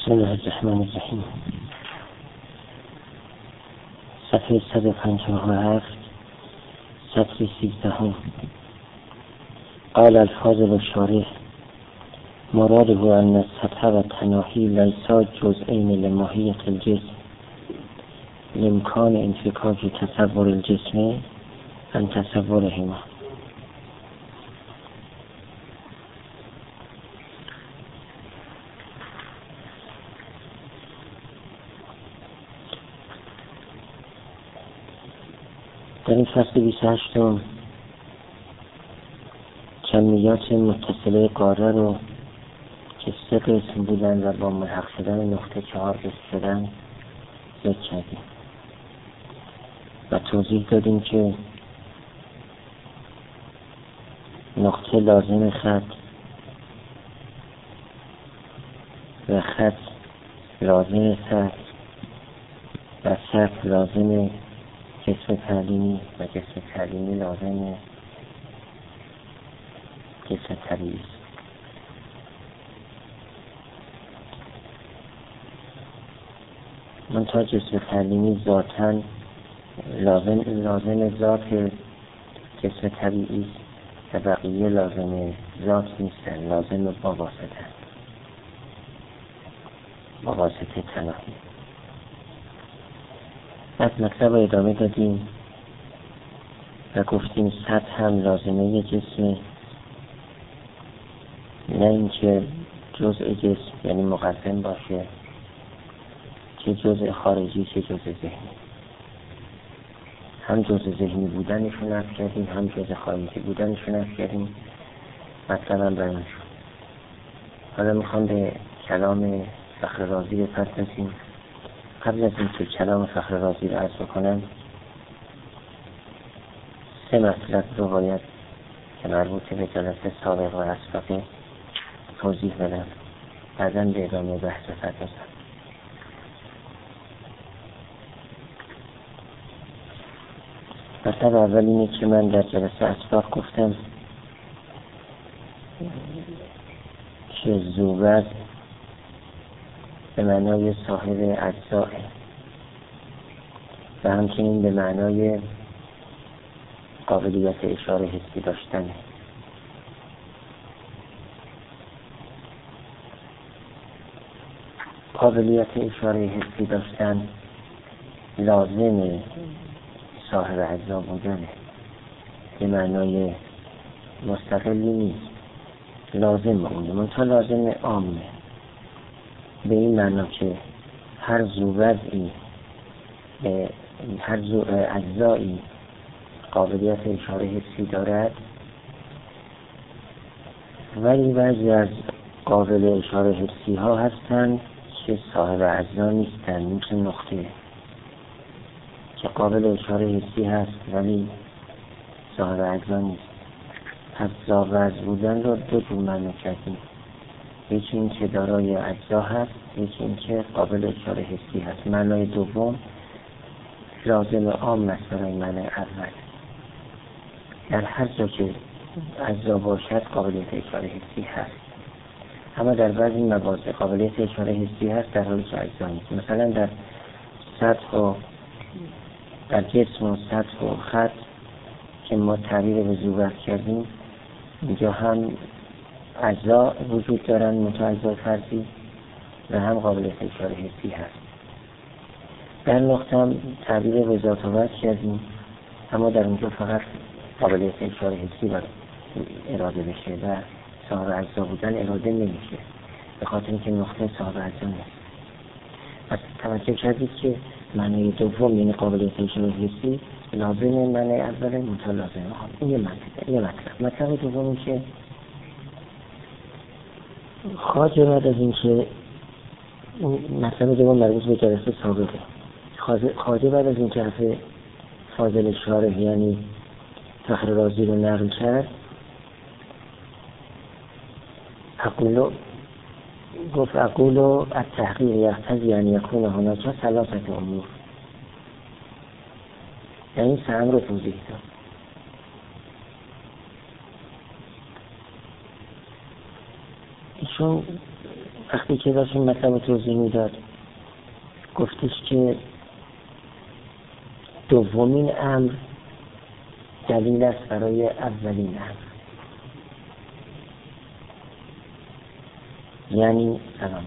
بسم الله الرحمن الرحیم. صفحه 157 سطر 13. قال الفاضل الشارح مراده ان السطح و التناهی لیسا جزئین لماهیة الجسم لامکان انفکاک تصور الجسم عن تصورهما. در این فصل 28 کمیات متصله قاره رو که 3 قسم بودن و با ملحق شدن نقطه 4 قسم شدن ذکر کردیم و توضیح دادیم که نقطه لازم خط و خط لازم سطح و سطح لازم جسم تعلیمی و جسم تعلیمی لازم جسم طبیعی. منتها جسم تعلیمی ذاتاً لازم ذات جسم طبیعی و بقیه لازم ذات نیستن، لازم واسطه تناهی. بعد مطلب رو ادامه دادیم و گفتیم سطح هم لازمه جسم، نه اینکه جزء جسم یعنی مقدم باشه، چه جزء خارجی چه جزء ذهنی. هم جزء ذهنی بودنشون عرض کردیم، هم جزء خارجی بودنشون عرض کردیم. مثلا بیان شد. حالا میخوام به کلام فخر رازی بپردازیم. قبل از اینکه کلام فخر رازی رو عرض بکنم 3 مطلب رو باید که مربوط به جلسه سابق و اسبقه توضیح بدم، بعداً به ادامه بحث بپردازم. مطلب اول اینه که من در جلسه اسبق گفتم که ذوبت به معنای صاحب اجزاء و همچنین به معنای قابلیت اشاره حسی داشتن. قابلیت اشاره حسی داشتن لازم صاحب اجزا بودنه، به معنای مستقلی نیست، لازم اونه، منتها لازم عامه، به این معنا که هر ذوبدئی هر اجزایی قابلیت اشاره حسی دارد، ولی بعضی از قابل اشاره حسی ها هستند که صاحب اجزا نیستند، مثل نقطه که قابل اشاره حسی هست ولی صاحب اجزا نیست. پس ذوبت بودن رو 2 جور معنی کردیم، یکی این که دارای اجزا هست، یکی این که قابل اشاره حسی هست. معنای دوم لازم عام است برای معنی اول. در هر جا که اجزا باشد قابلیت اشاره حسی هست، اما در بعضی مواضع قابلیت اشاره حسی هست در حالی که اجزا نیست. مثلا در سطح و در جسم و سطح و خط که ما تعبیر به ذوبت کردیم، اینجا هم اجزا وجود دارن متعجزا فرضی و هم قابلیت اشاره حسی هست. در نقطه هم تعبیر به ذات و وجه کردیم، اما در اونجا فقط قابلیت اشاره حسی باید اراده بشه و صاحب اجزا بودن اراده نمیشه، به خاطر اینکه نقطه صاحب اجزا نیست. پس توجه کردید که معنی دوم یعنی قابلیت اشاره حسی لازم معنی اوله، منتها لازم عام. این یه مطلب دوم این که خواجه بعد از اینکه مطلب دوم مربوط به جلسه سابقه، خواجه بعد از اینکه حرف فاضل شارح یعنی فخر رازی رو نقل کرد، اقول التحقیق یقتضی ان یکون هناک 3 امور، یعنی 3 امر رو توضیح داد. ایشون وقتی که داشت این مطلب توضیح میداد گفتش که دومین امر دلیل است برای اولین امر. یعنی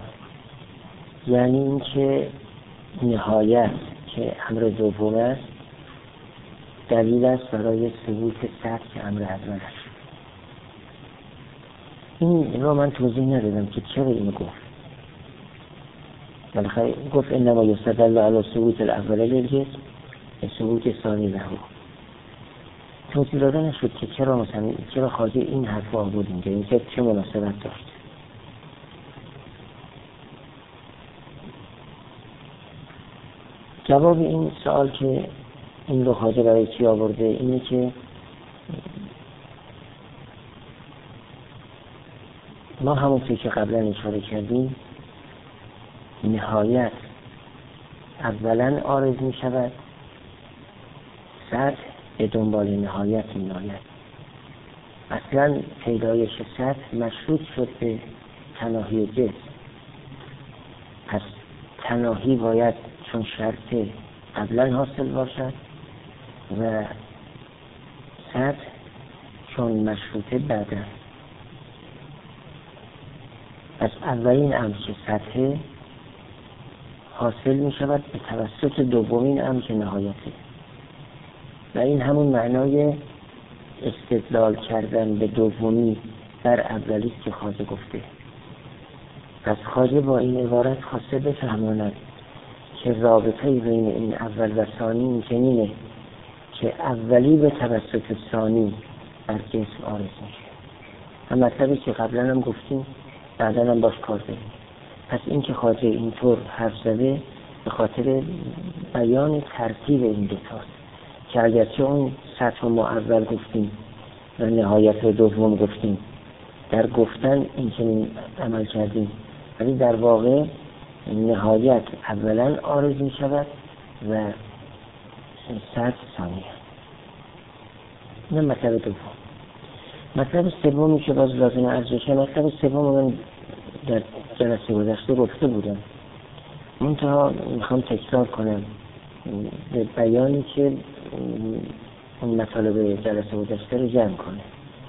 این که نهایت که امر دوم است دلیل است برای ثبوت سطح که امر اول است. این رو من توضیح ندادم که چرا اینو گفت. بالاخره گفت انما یستدل علی ثبوت الاول للجسم ثبوت ثانی له. توضیح داده نشد که چرا خواجه این حرف رو آورد اینجا، این که چه مناسبت داشت. جواب این سوال که این رو خواجه برای چی آورده اینه که ما همونطور که قبلا اشاره کردیم نهایت اولا عارض می شود، سطح به دنبال نهایت می آید. اصلا پیدایش سطح مشروط شد به تناهی جسم. پس تناهی باید چون شرط قبلا حاصل باشد و سطح چون مشروطه بعد است. پس اولین امر که سطح حاصل می شود به توسط دومین امر که نهایته و این همون معنای استدلال کردن به دومی بر اولی که خواجه گفته. پس خواجه با این عبارت خواسته بفهماند که رابطه بین این اول و ثانی این چنینه که اولی به توسط ثانی بر جسم عارض میشه. هم مطلبی که قبلا هم گفتیم بعدا هم باش کار داریم. پس این که خواجه اینطور حرف زده به خاطر بیان ترتیب این دوتاست که اگرچه اون سطح ما اول گفتیم و نهایت دوم گفتیم، در گفتن این چنین عمل کردیم، ولی در واقع نهایت اولا عارض می شود و سطح ثانیه. این مطلب دوم. مطلب سومی که باز لازم عرض بشه، مطلب سوم من در جلسه گذشته گفته بودم، منتها میخوام تکرار کنم به بیانی که اون مطالب جلسه گذشته رو جمع کنه.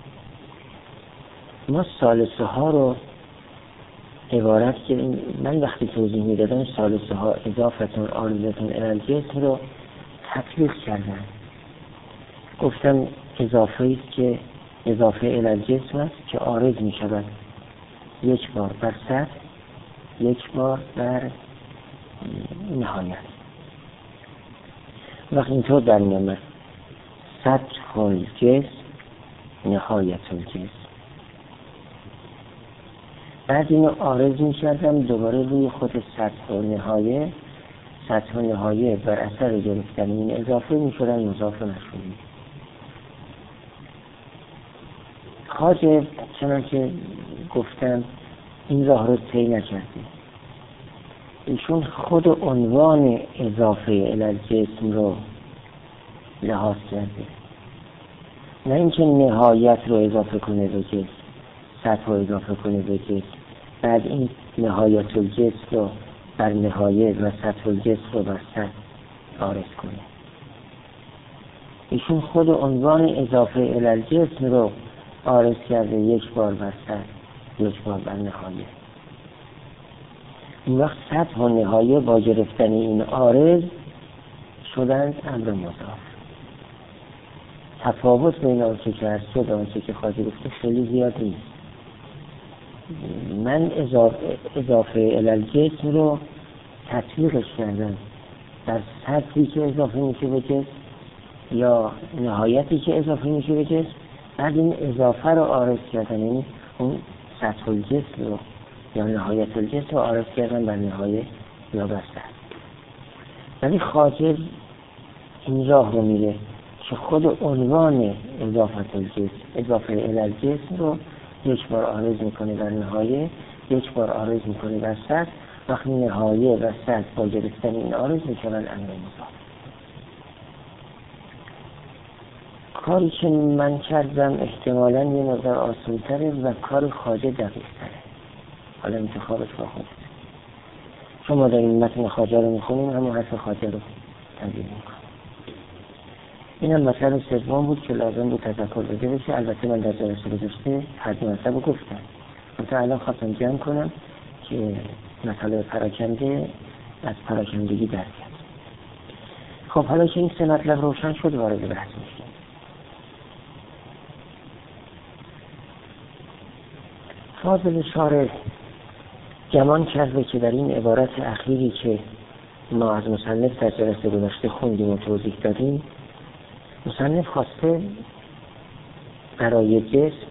ما ثالثه ها رو عبارت که من وقتی توضیح میدادم ثالثه ها اضافتون عارضتون الی الجسم رو تطبیق کردن. گفتم اضافه است که اضافه الی الجسم است که عارض می شود یک بار بر سطح، یک بار بر نهایت. وقتی اینطور در میامد سطح الجسم نهایت الجسم، بعد اینو عارض می کردم دوباره روی خود سطح و نهایه. سطح و نهایه بر اثر گرفتن این اضافه می شدن مضاف مشمولی. خواجه چنانکه گفتم این راه رو طی نکرده. ایشون خود عنوان اضافه الی الجسم رو لحاظ کرده، نه اینکه نهایت رو اضافه کنه به جسم، سطح رو اضافه کنه به جسم، بعد این نهایت الجسم رو بر نهایه و سطح الجسم رو بر سطح عارض کنه. ایشون خود عنوان اضافه الی الجسم رو عارض کرده، یک بار بر سطح، یک بار بر نهایه. این وقت سطح و نهایه با گرفتن این عارض شدند امر مضاف. تفاوت بین آنچه که هست و آنچه که خواجه گفته خیلی زیاد نیست. من اضافه الی الجسم رو تطبیقش کردم در سطحی که اضافه میشه به جسم یا نهایتی که اضافه میشه به جسم، بعد این اضافه رو عارض کردن، یعنی اون سطح الجسم رو یا نهایت الجسم رو عارض کردن بر نهایه یا بر سطح. ولی خواجه این راه رو میره که خود عنوان اضافه الی الجسم رو یک بار عارض میکنه بر نهایه، یک بار عارض میکنه بر سطح. وقتی نهایه و سطح با گرفتن این عارض میکنن امر مضاف. کاری که من کردم احتمالاً یه مقدار آسان‌تره و کار خواجه دقیق‌تره. حالا انتخابش با خودت. چون ما داریم متن خواجه رو میخونیم، همون حرف خواجه رو تنظیم میکنیم. این هم مطلب سوم بود که لازم بود تذکر داده بشه. البته من در جلسه گذشته حد مطلب رو گفتم، منتها الان خواستم جمع کنم که مسئله پراکنده از پراکندگی درک کرد. خب حالا که این سه مطلب روشن شد، وارد بحث میشیم. فاضل شارح گمان کرده که در این عبارت اخیری که ما از مصنف در جلسه گذشته خوندیم و توضیح دادیم، مصنف خواسته برای جسم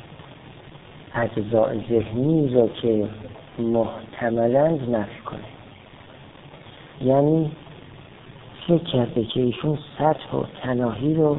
اجزاء ذهنی را که محتملاً نفی کنه. یعنی فکر کرده که ایشون سطح و تناهی رو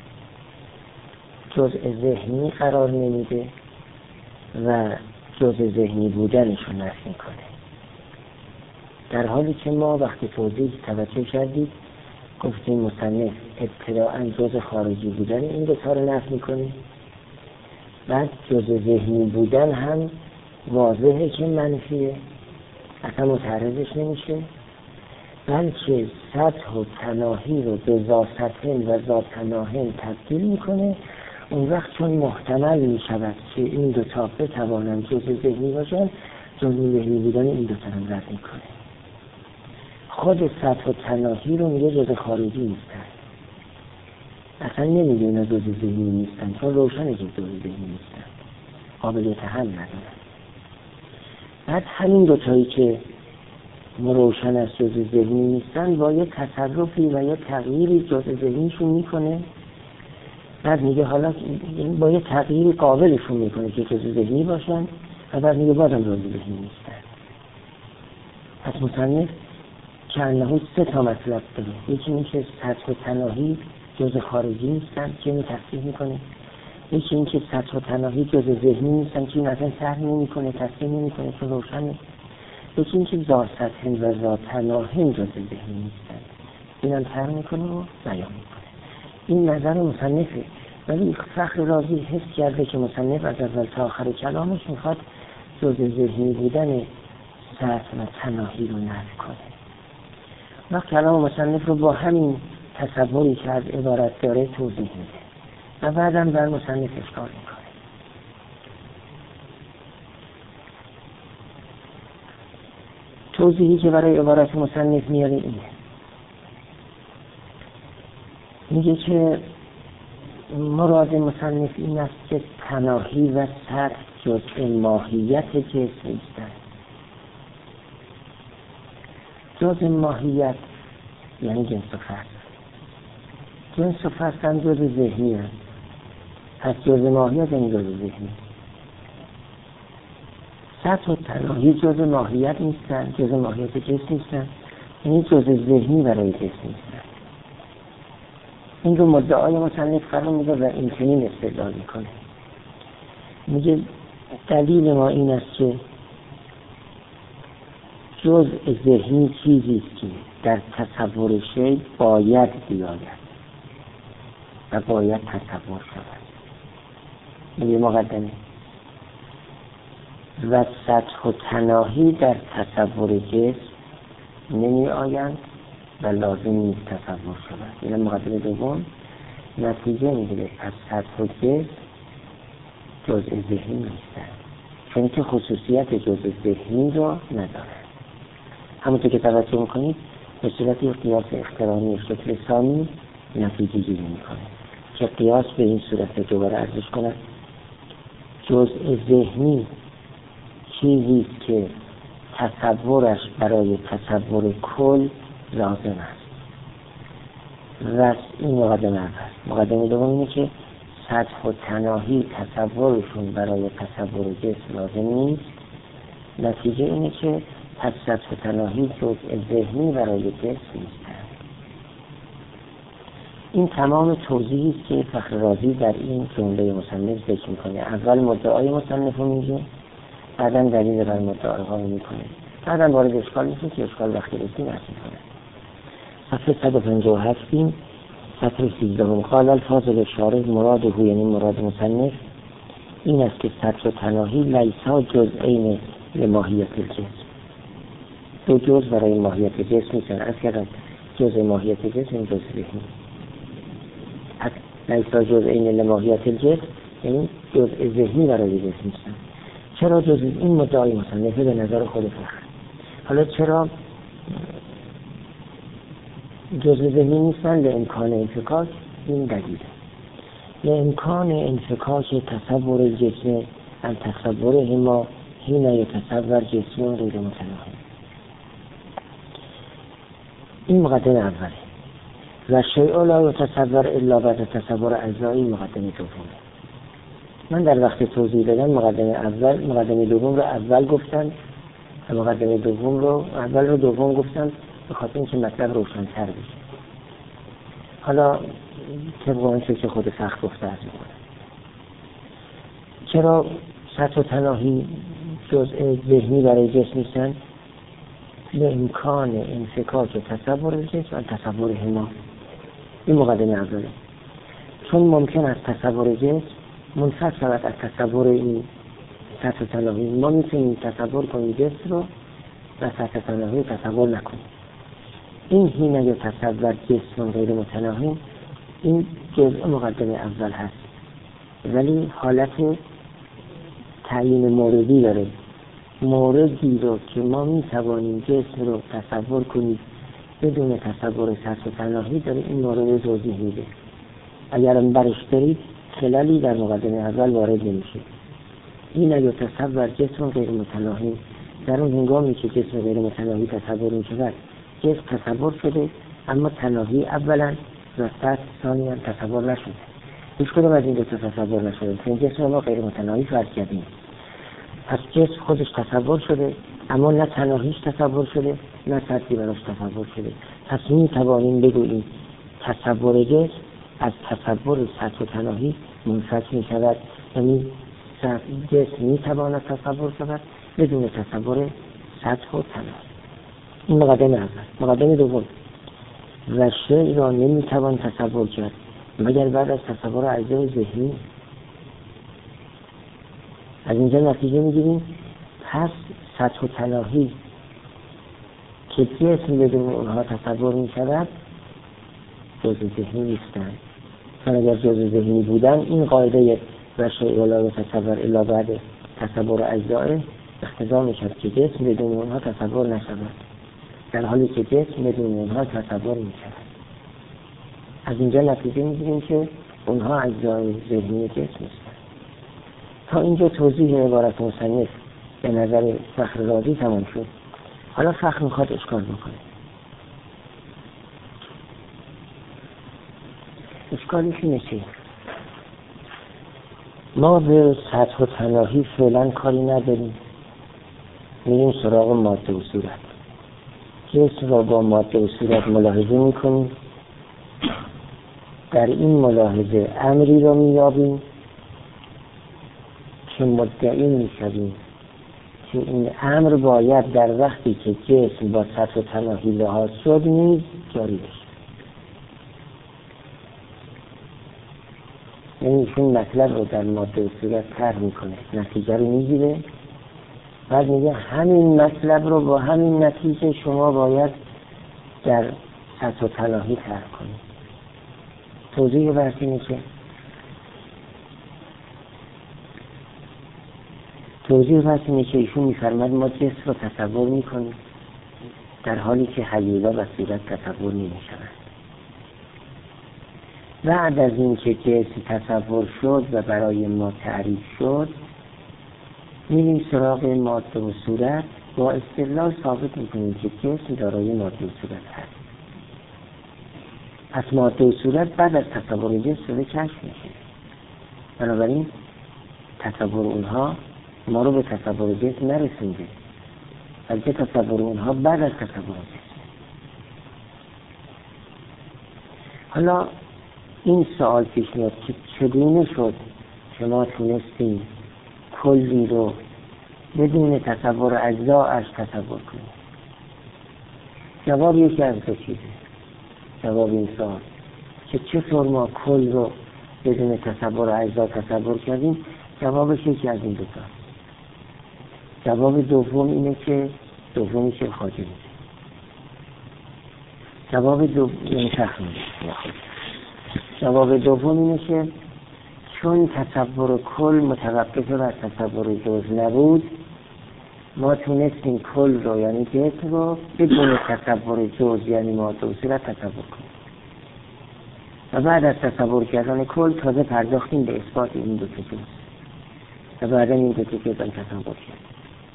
جزء ذهنی قرار نمیده و جزء ذهنی بودنش رو نفی کنه، در حالی که ما وقتی توضیح توجه کردید گفتیم مصنف ابتداءً جزء خارجی بودن این دوتا رو نفی میکنه، بعد جزء ذهنی بودن هم واضحه که منفیه، اصلا متعرضش نمیشه، بلکه سطح و تناهی رو به ذاتن و ذاتناهن تبدیل میکنه. اون وقت چون محتمل میشود که این دوتا بتوانند جزء ذهنی باشن، جزء ذهنی بودن این دوتا رو رد میکنه. خود سطح و تناهی رو میگه جزء خارجی نیستن، اصلا نمیگه اینا جزء ذهنی نیستن، چون روشنه که جزء ذهنی نیستن، قابلیت حل ندارن. بعد همین دوتایی که روشن از جزء ذهنی نیستن با یه تصرفی و یه تغییری جزء ذهنیشون میکنه. بعد میگه حالا با یه تغییری قابلشون میکنه که جزء ذهنی باشن و بعد میگه بازم جزء ذهنی نیستن. پس مصنف که انهو سه تا مطلب داره. یکی این که سطح و تناهی جزء خارجی نیستن که اینو تصریح میکنه، یکی این که سطح و تناهی جزء ذهنی نیستن که این اصلا شرح نمیکنه، تصریح نمیکنه، چون روشنه. یکی این که ذات سطحن و ذات تناهن جزء ذهنی نیستن، اینم شرح میکنه و بیان میکنه. این نظر مصنفه، ولی فخر رازی حس کرده که مصنف از اول تا آخر کلامش میخواد جزء ذهنی بودن سطح و تناهی رو نفی کنه. وقت کلام مصنف رو با همین تصوری که از عبارت داره توضیح میده و بعدم بر مصنف اشکال میکنه. توضیحی که برای عبارت مصنف میاره اینه، میگه که مراد مصنف این است که تناهی و سطح جزء ماهیت جسم نیستند. جزء ماهیت یعنی جنس و فرد. جنس و فرد هم جزء ذهنی هست، پس جزء ماهیت یعنی جزء ذهنی. سطح و تناهی جزء ماهیت نیستن، جزء ماهیت جسم نیستن، یعنی جزء ذهنی برای جسم نیستن. این رو مدعای مصنف قرار میده و این چنین استدلال میکنه. میگه دلیل ما این است که جزء ذهنی چیزی است که در تصور شی باید بیاید و باید تصور شود. میگه مقدمه و سطح و تناهی در تصور جسم نمی آیند و لازم نیست تصور شود. این مقدمه دوم نتیجه میگیره از سطح و جسم جزء ذهنی نیستن، چون که خصوصیت جزء ذهنی رو نداره. همونطور که توجه میکنید به صورت قیاس اقترانی شکل ثانی نتیجه گیری میکنه که قیاس به این صورت دوباره ارزش کنه. جزء ذهنی چیزی که تصورش برای تصور کل لازم است و این مقدمه اول. مقدمه دوم اینه که سطح و تناهی تصورشون برای تصور جسم لازم نیست. نتیجه اینه که سطح و تناهی جزء ذهنی برای جسم نیستند. این تمام توضیحی است که فخر رازی در این جمله مصنف ذکر میکنه. اول مدعای مصنف رو میگه، بعدا دلیل بر مدعاها رو میکنه، بعدا وارد اشکال میشه که اشکال وقتی رسید نرس میکنه. صفحه 157 صفحه 13 قال الفاضل شارح مراده یعنی مراد مصنف این است که سطح و تناهی لیسا جزئین لماهیت الجسم. دو جزء برای ماهیت جسم نیستن. از کردم جزء ماهیت جسم این جزء ذهنی. لیسا جزءین لماهیت الجسم، این جزء ذهنی برای جسم نیستن. چرا جزء این مدعای مصنفه به نظر خود فخر؟ حالا چرا جزء ذهنی نیستن؟ لامکان انفکاک. این دلیله. لامکان انفکاک تصور الجسم ان تصورهما حین یتصور جسم غیر متناهی. این مقدمه اوله. و شیء لا یتصور الا بعد تصور اجزایی، مقدمه دومه. من در وقت توضیح دادن مقدمه دوم رو اول گفتم و مقدمه دوم رو اول رو دوم گفتم به خاطر اینکه مطلب روشن‌تر بشه. حالا طبق آنچه که خود فخر گفته از میکنم. چرا سطح و تناهی جزء ذهنی برای جسم نیستن؟ لامکان انفکاک تصور جسم و تصور هما. این مقدمه اوله. چون ممکن است تصور جسم منفصل شود از تصور این سطح و تناهی. ما میتونیم تصور کنیم جسم رو و سطح تناهی تصور نکنیم. این حین یا تصور جسم غیر متناهی، این جزء مقدمه اول هست، ولی حالت تعیین موردی داره. موردی رو که ما میتوانیم جسم رو تصور کنیم بدون تصور سطح تناهی داره، این مورد توضیح میده. اگر برش برید خلالی در مقدمه اول وارد نمیشه. این یا تصور جسم غیر متناهی، در اون هنگامی که جسم غیر متناهی تصور میشود، جسم تصور شده اما تناهی اولا و سطح ثانیا تصور نشده. هیچ کدوم از این دو تا تصور نشده. این جسم ما غیر متناهی فرض کردیم. پس جسم خودش تصور شده اما نه تناهیش تصور شده نه سطحی براش تصور شده. پس میتوانیم بگوییم تصور جسم از تصور سطح و تناهی منفصل میشود. یعنی جسم میتواند تصور شود بدون تصور سطح و تناهی. این مقدمه اول. مقدمه دوم، و شیء را نمیتوان تصور کرد مگر بعد از تصور اجزای ذهنی. از اینجا نتیجه میگیریم پس سطح و تناهی که جسم بدون اونها تصور میشود جزء ذهنی نیستن. چون اگر جزء ذهنی بودن این قاعده و شیء لا یتصور الا بعد تصور اجزای اقتضا میشد که جسم بدون اونها تصور نشود، در حالی که جسم بدون اونها تصور میشود. از اینجا نتیجه میگیریم که اونها اجزای ذهنی جسم نیستن. تا اینجا توضیح عبارت مصنف به نظر فخر رازی تمام شد. حالا فخر میخواد اشکال بکنه. اشکالش اینه که ما به سطح و تناهی فعلا کاری نداریم، میریم سراغ ماده و صورت. جسم را با ماده و صورت ملاحظه میکنیم، در این ملاحظه امری را مییابیم که مدعی میشویم که این امر باید در وقتی که جسم با سطح و تناهی لحاظ شد نیز جاری بشه. یعنی ایشون مطلب رو در ماده و صورت طرح میکنه، نتیجه رو میگیره، بعد میگه همین مطلب رو با همین نتیجه شما باید در سطح و تناهی طرح کنید. توضیح بحث اینه که ایشون میفرماد ما جسم رو تصور میکنیم در حالی که حیولا و صورت تصور نمیشوند. بعد از این که جسم تصور شد و برای ما تعریف شد، میریم سراغ ماده و صورت، با استدلال ثابت میکنیم که جسم دارای ماده و صورت هست. پس ماده و صورت بعد از تصور جسم کشف میشه. بنابراین تصور اونها ما رو به تصور جسم نرسونده، بلکه تصور اونها بعد از تصور جسم. حالا این سوال پیش میاد که چگونه شد که ما تونستیم کلی رو بدون تصور اجزایش تصور کنیم؟ جواب یکی از دو چیزه. جواب این سوال که چطور ما کل رو بدون تصور اجزا تصور کردیم، جوابش یکی از این دو تا. جواب دوم اینه که دومی که خاطر میده. جواب دوم اینه که چون تصور کل متوقف بر تصور جز نبود، ما تونستیم کل رو یعنی جسم رو بدون تصور جز یعنی ماده و صورت تصور کنیم و بعد از تصور کردن کل تازه پرداختیم به اثبات این دو جز و بعد این دو جز هم تصور کردیم.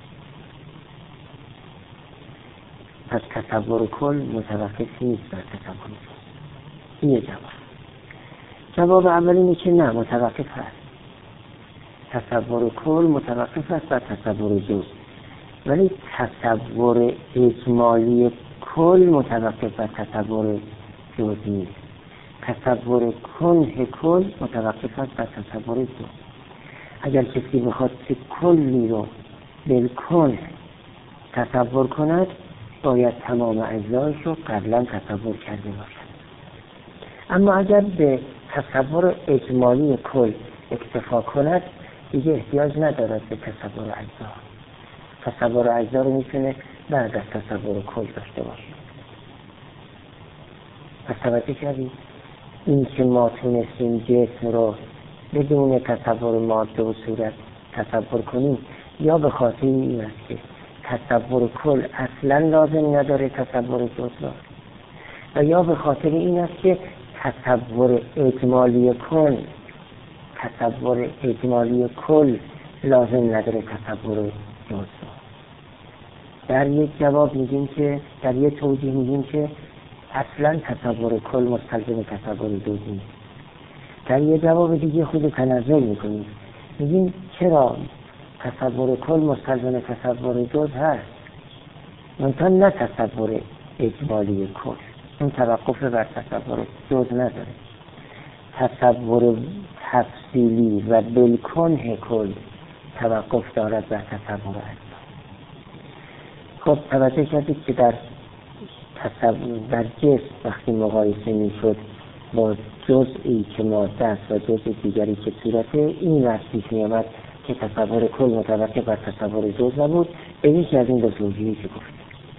پس تصور کل متوقف نیست بر تصور جز. این یه جواب اول اینه که نه، متوقف هست. تصور کل متوقف است بر تصور جز، ولی تصور اجمالی کل متوقف بر تصور جز نیست. تصور کنه کل متوقف است بر تصور جز. اگر کسی بخواد که کلی رو بالکل تصور کند، باید تمام اجزایش رو قبلا تصور کرده باشد. اما اگر به تصور اجمالی کل اکتفا کند، دیگه احتیاج ندارد به تصور اجزا. تصور اجزا رو میتونه بعد از تصور کل داشته باشه. پس توجه کردید؟ این که ما تونستیم جسم رو بدون تصور ماده و صورت تصور کنیم، یا به خاطر این است که تصور کل اصلا لازم نداره تصور جز را، و یا به خاطر این است که تصور اجمالی کل لازم نداره تصور جز را. در یک جواب میگیم که در یک توضیح میگیم که اصلا تصور کل مستلزم تصور جز نیست. در یک جواب دیگه خود تنزل میکنیم، میگیم چرا تصور کل مستلزم تصور جز هست، منتها نه تصور اجمالی کل. اون توقف بر تصور جز نداره. تصور تفصیلی و بالکنه کل توقف دارد بر تصور اجزا. خب توجه کردید که در جسم وقتی مقایسه میشد با جزئی که ماده است و جزء دیگری که صورته، این وقت پیش می‌آمد که تصور کل متوقف بر تصور جز نبود. به یکی از این دو توضیحی که گفت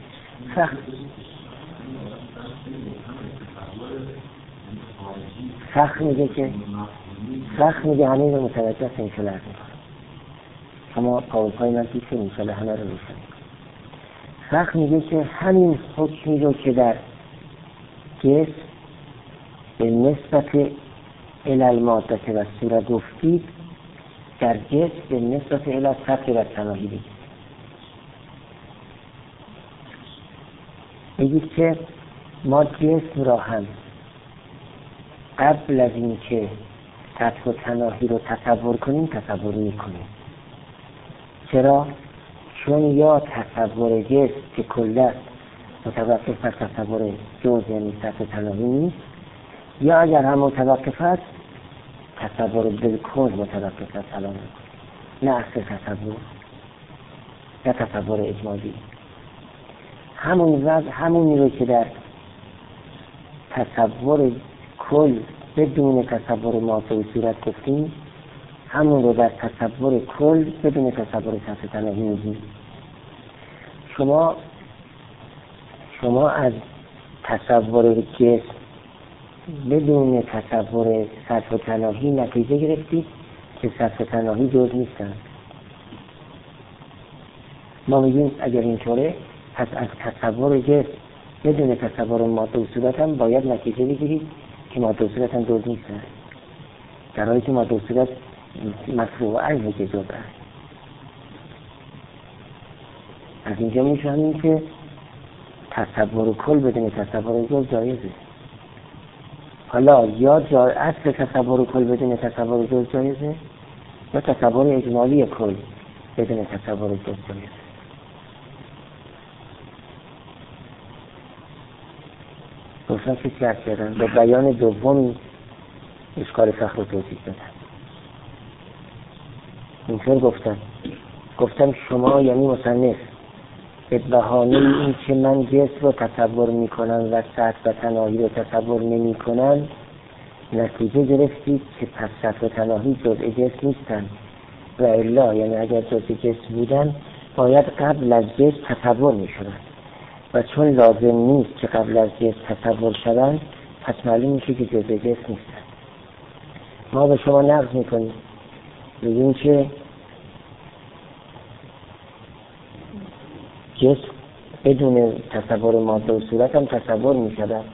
فخر میگه همین رو متوجه است. انشالله شما قول‌های من پیش انشالله همه رو روشن. فخر میگه که همین حکمی رو که در جسم به نسبت الماده و صورت گفتید، در جسم به نسبت السطح و تناهی بگید. بگید که ما جسم را هم قبل از این که سطح و تناهی رو تصور کنیم تصور میکنیم. چرا؟ چون یا تصور جسم که کله متوقف بر تصور جز یعنی سطح و تناهی نیست، یا اگر هم متوقف است تصور بالکل متوقف است سلام نه اصل تصور، نه تصور اجمالی. همونی رو که در تصور کل بدون تصور ماده و صورت گفتیم، همون رو در تصور کل بدون تصور سطح تناهی میگیم. شما از تصور جسم بدون تصور سطح تناهی نتیجه گرفتید که سطح تناهی جز نیستن. ما میگیم اگر اینطوره، پس از تصور جسم بدون تصور ماده و صورت هم باید نتیجه بگیرید که ماده و صورت هم جز نیستن، در حالی که ماده و صورت مفروع عنه که جز هست. از اینجا میفهمیم که تصور کل بدون تصور جز جایزه. حالا یا اصل تصور کل بدون تصور جز جایزه، یا تصور اجمالی کل بدون تصور جز جایزه. دوستان کسی عرض کردن به بیان دومی اشکال فخر رو توضیح دادن. اینطور گفتم شما یعنی مصنف به بهانه این که من جسم رو تصور میکنم و سطح و تناهی رو تصور نمی کنم، نتیجه گرفتید که پس سطح و تناهی جزء جسم نیستن، و الا یعنی اگر جزء جسم بودن باید قبل از جسم تصور می شود و چون لازم نیست که قبل از جسم تصور شوند، پس معلوم میشه که جزء جسم نیستند. ما به شما نقض میکنیم، بگیم که جسم بدون تصور ماده و صورت هم تصور می شود.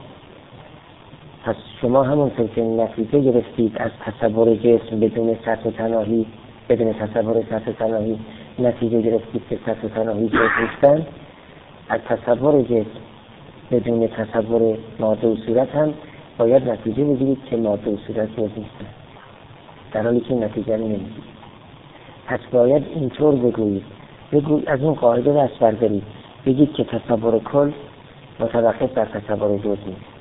پس شما همونطور که نتیجه گرفتید از تصور جسم بدون سطح و تناهی، بدون تصور سطح و تناهی نتیجه گرفتید که سطح و تناهی جسم نیستند، از تصور جسم بدون تصور ماده و صورت هم باید نتیجه بگیرید که ماده و صورت جسم نیستند، در حالی که نتیجه نمیگیرید. پس باید اینطور بگویید از اون قاعده دست بردارید، بگید که تصور کل متوقف بر تصور جزئی نیست،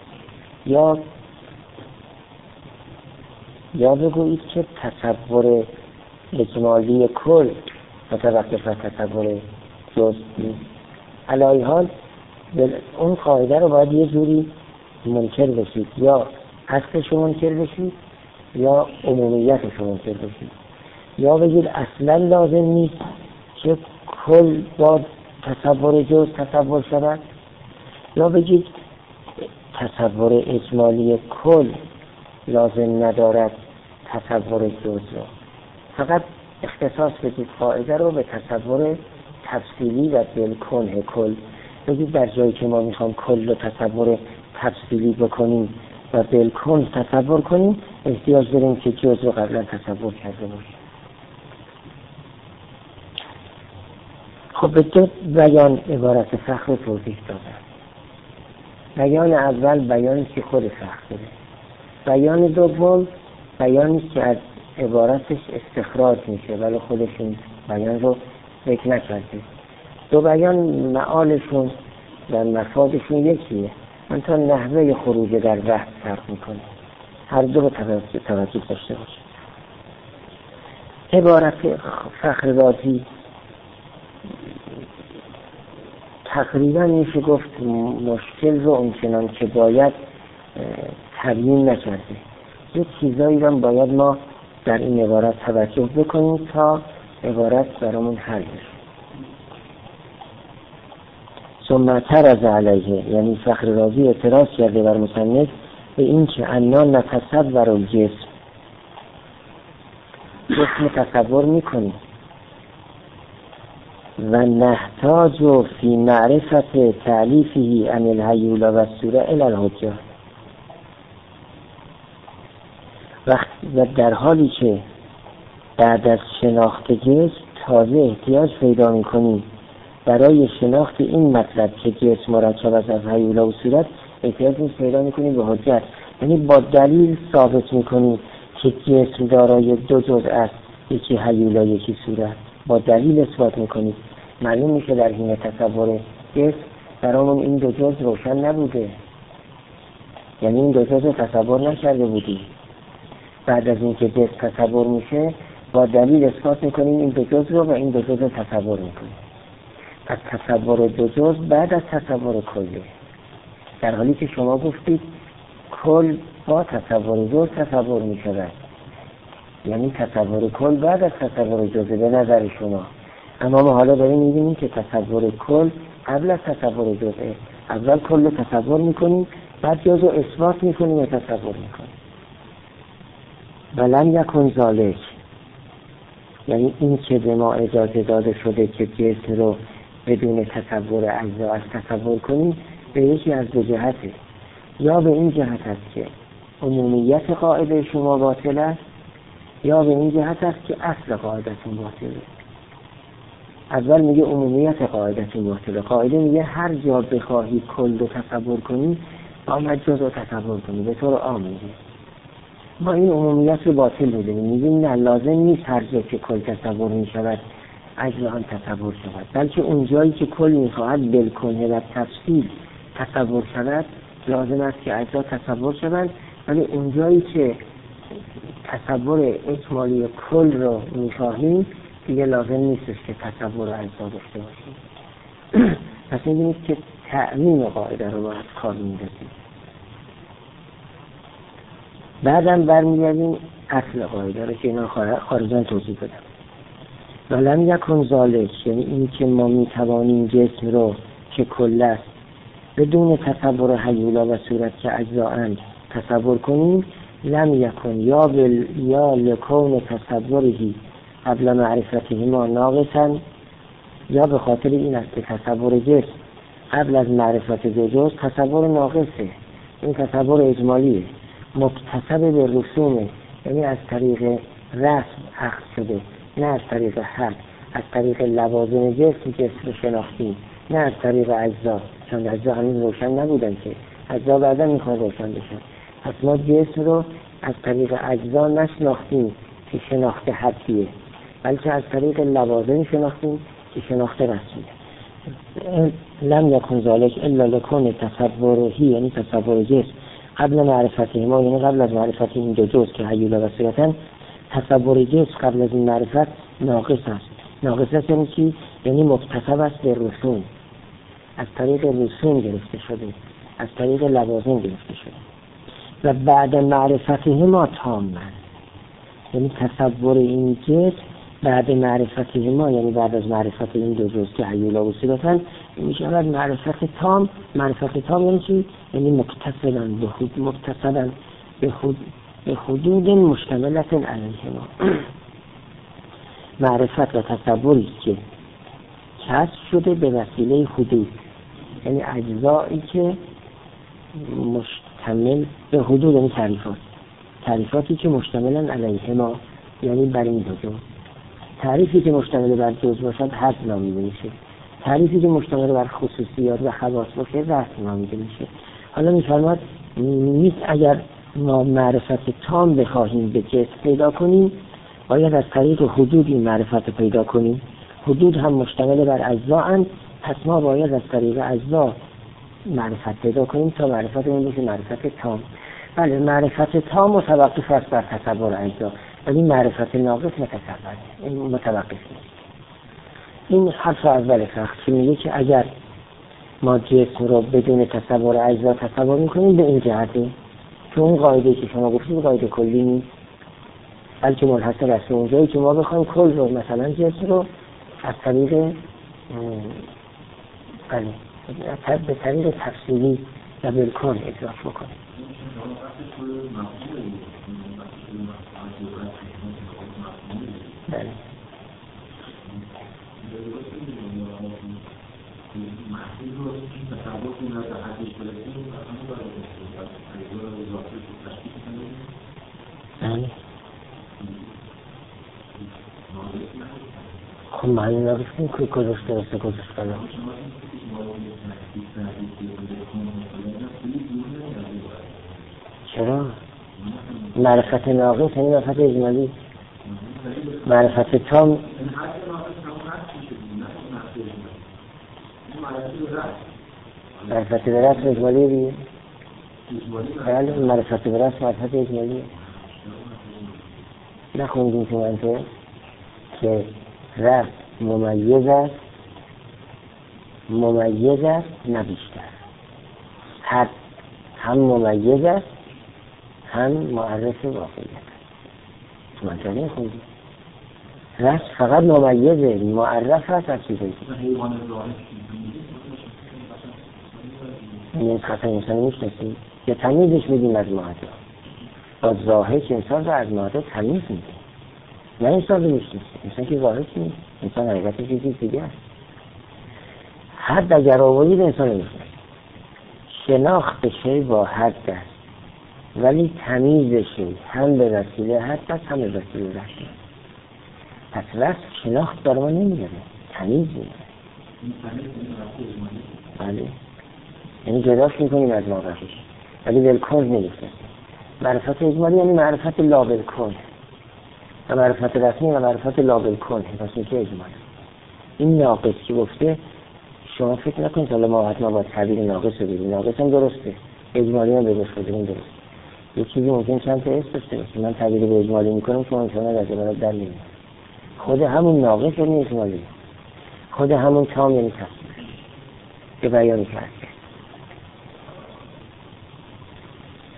یا بگویید که تصور اجمالی کل متوقف بر تصور جزئی نیست. علی ای حال اون قاعده رو باید یه جوری منکر بشید، یا اصلش منکر بشید یا عمومیتش منکر بشید، یا بگید اصلا لازم نیست که کل با تصور جز تصور شود، یا بگید تصور اجمالی کل لازم ندارد تصور جز را. فقط اختصاص بدید قاعده رو به تصور تفصیلی و بالکنه کل. بگید در جایی که ما میخوام کل رو تصور تفصیلی بکنیم و بالکن تصور کنیم، احتیاج داریم که جز رو قبلا تصور کرده باشیم. خب به دو بیان عبارت فخر توضیح دادم. بیان اول بیانی که خود فخر داره، بیان دوم بیانی که از عبارتش استخراج میشه ولی خودشون بیان رو فکر نکرده. دو بیان معالشون و مفادشون یکیه، منتها نحوه خروج در وقت فرق میکنه. هر دو رو توجه داشته باشه. عبارت فخر رازی تقریبا میشه گفت مشکل رو اونچنان که باید تبیین نکرده. یه چیزایی رو باید ما در این عبارت توجه بکنیم تا عبارت برامون حل بشه. ثم اعترض علیه، یعنی فخر رازی اعتراض کرده بر مصنف به این که انا نتصور الجسم، جسم تصور میکنیم و نحتاج فی معرفت تعلیفه عن الهیولا و الصوره الی الحجه، و در حالی که بعد از شناخت جسم تازه احتیاج پیدا میکنیم برای شناخت این مطلب که جسم مرکب از هیولا و صورت، احتیاج پیدا میکنیم به حجت، یعنی با دلیل ثابت میکنیم که جسم دارای دو جزء است، یکی هیولا یکی صورت. با دلیل اثبات میکنیم. معلوم میشه در حین تصور جسم برامون این دو جزء روشن نبوده، یعنی این دو جزء تصور نکرده بودیم. بعد از اینکه جسم تصور میشه با دلیل اثبات میکنیم این دو جزء رو و این دو جزء تصور میکنیم. پس تصور دو جزء بعد از تصور کله، در حالی که شما گفتید کل با تصور جزء تصور میشود، یعنی تصور کل بعد از تصور جزء به نظر شما. اما ما حالا داریم میبینیم که تصور کل قبل از تصور جزء. اول کل رو تصور میکنیم، بعد جزء رو اثبات میکنیم و تصور میکنیم. ولم یکن ذالک، یعنی این که به ما اجازه داده شده که جسم رو بدون تصور اجزا از تصور کنیم به یکی از دو جهته. یا به این جهت است که عمومیت قاعده شما باطل است، یا به این جهت است که اصل قاعدتون باطله. اول میگه عمومیت قاعدتون باطله. قاعده میگه هر جا بخواهی کل رو تصور کنی باید جز رو تصور کنی، به طور عام میگه. ما این عمومیت رو باطل میدونیم، میگیم نه، لازم نیست هر جا که کل تصور میشود اجزا هم تصور شود، بلکه اون جایی که کل میخواهد بالکنه و تفصیل تصور شود لازم است که اجزا تصور شود، ولی اون جایی که تصور اجمالی کل رو میخواهیم دیگه لازم نیستش که تصور اجزا داشته باشیم. پس می‌بینید که تعمیم قاعده رو باید کار می‌دهیم. بعدم برمیگردیم اصل قاعده رو که اینا خارجان توضیح بدم. ولم یکن ذالک، یعنی این که ما میتوانیم جسم رو که کل است بدون تصور هیولا و صورت که اجزاءند تصور کنیم، لم یکن یا لکون تصورهی قبل معرفتهما ناقصا، یا به خاطر این است که تصور جسم قبل از معرفت دو جزء تصور ناقصه، این تصور اجمالیه، مکتسب به رسومه، یعنی از طریق رسم اخذ شده، نه از طریق حد، از طریق لوازم جسم رو شناختیم، نه از طریق اجزا، چون اجزا هنوز روشن نبودن که اجزا بعدا میخوان روشن بشن. پس ما جسم رو از طریق اجزا نشناختیم که شناخت حدیه، بلکه از طریق لوازم شناختیم که شناخت رسمیه. لم یکن ذالک الا لکون تصورهی، یعنی تصور جسم قبل معرفته ما، یعنی قبل از معرفت این دو جزء که هیولا و صورتن، تصور جسم قبل از این معرفت ناقص است. ناقص است یعنی چی؟ یعنی مکتسب است به رسوم، از طریق رسوم گرفته شده، از طریق لوازم گرفته شده. و بعد معرفته ما تامن، یعنی تصور این جسم بعد معرفته ما، یعنی بعد از معرفت این دو جزء که هیولا و صورتن، میشود معرفت تام. معرفت تام یعنی چی؟ یعنی مکتسبن به حدود مشتملت علیهما. معرفت و تصوری که کسب شده به وسیله حدود، یعنی اجزایی که مشتمل به حدود، یعنی تعریفاتی که مشتملن علیهما، یعنی بر این دو جزء. تعریفی که مشتمل بر جزء باشد حد نامیده میشه، تعریفی که مشتمل بر خصوصیات و خواص باشه رسم نامیده میشه. حالا میفرماد نیست اگر ما معرفت تام بخواهیم به جسم پیدا کنیم، باید از طریق حدود این معرفت پیدا کنیم. حدود هم مشتمل بر اجزاءند، پس ما باید از طریق اجزا معرفت پیدا کنیم تا معرفت اون بشه معرفت تام. بله، معرفت تام متوقف است بر تصور اجزا، ولی معرفت ناقص متوقف نیست. این حرف اول فقط که میگه که اگر ما جسم رو بدون تصور اجزا تصور میکنیم، به این جهته که اون قاعده که شما گفتید قاعده کلی نیست، بلکه منحصر است اونجایی که ما بخوایم کل رو، مثلا جسم رو از طریق به طریق تفصیلی و بالکل ادراک بکنیم. بله. خب معنی نگفتیم که کجاش درسته کجاش غلط. چرا؟ معرفت ناقص یعنی معرفت اجمالی، معرفت تام معرفت به رسم اجمالی بیه. بله، معرفت به رسم معرفت اجمالی. نخوندیم که منطقه که رسم ممیز است نه بیشتر. حد هم ممیز است هم معرف واقعیت. منطقه نخوندیم. رسم فقط ممیزه، معرف است از چیزایی این خطا انسان میشناسیم یا تمیزش میدیم از معادل. با ظاهر که انسان رو از معادل تمیز میدیم، نه انسان رو میشناسیم. انسان که ظاهر نیست، انسان حقیقت چیزی دیگه است. حد اگر آورید انسان رو میشناسیم. شناخت شی با حد است، ولی تمیز شی هم به وسیله حد است هم به وسیله رسم. پس رسم شناخت برای ما نمیاره، تمیز میاره. بله، یعنی جداش میکنیم از معرفش، ولی بالکل نمیشناسیم. معرفت اجمالی یعنی معرفت لا بالکل، و معرفت رسمی و معرفت لا بالکل. پس میشه اجمالی. این ناقص که گفته شما فکر نکنید حالا ما حتما با تعبیر ناقص رو بگیم. ناقص هم درسته، اجمالی هم درست بگیم درست. یه چیزی ممکن چند تا اسم داشته باشه. من تعبیر به اجمالی میکنم شما در جبرات در نمیاد. خود همون ناقص یعنی اجمالی، خود همون تام یعنی تصویر که بیان کرد.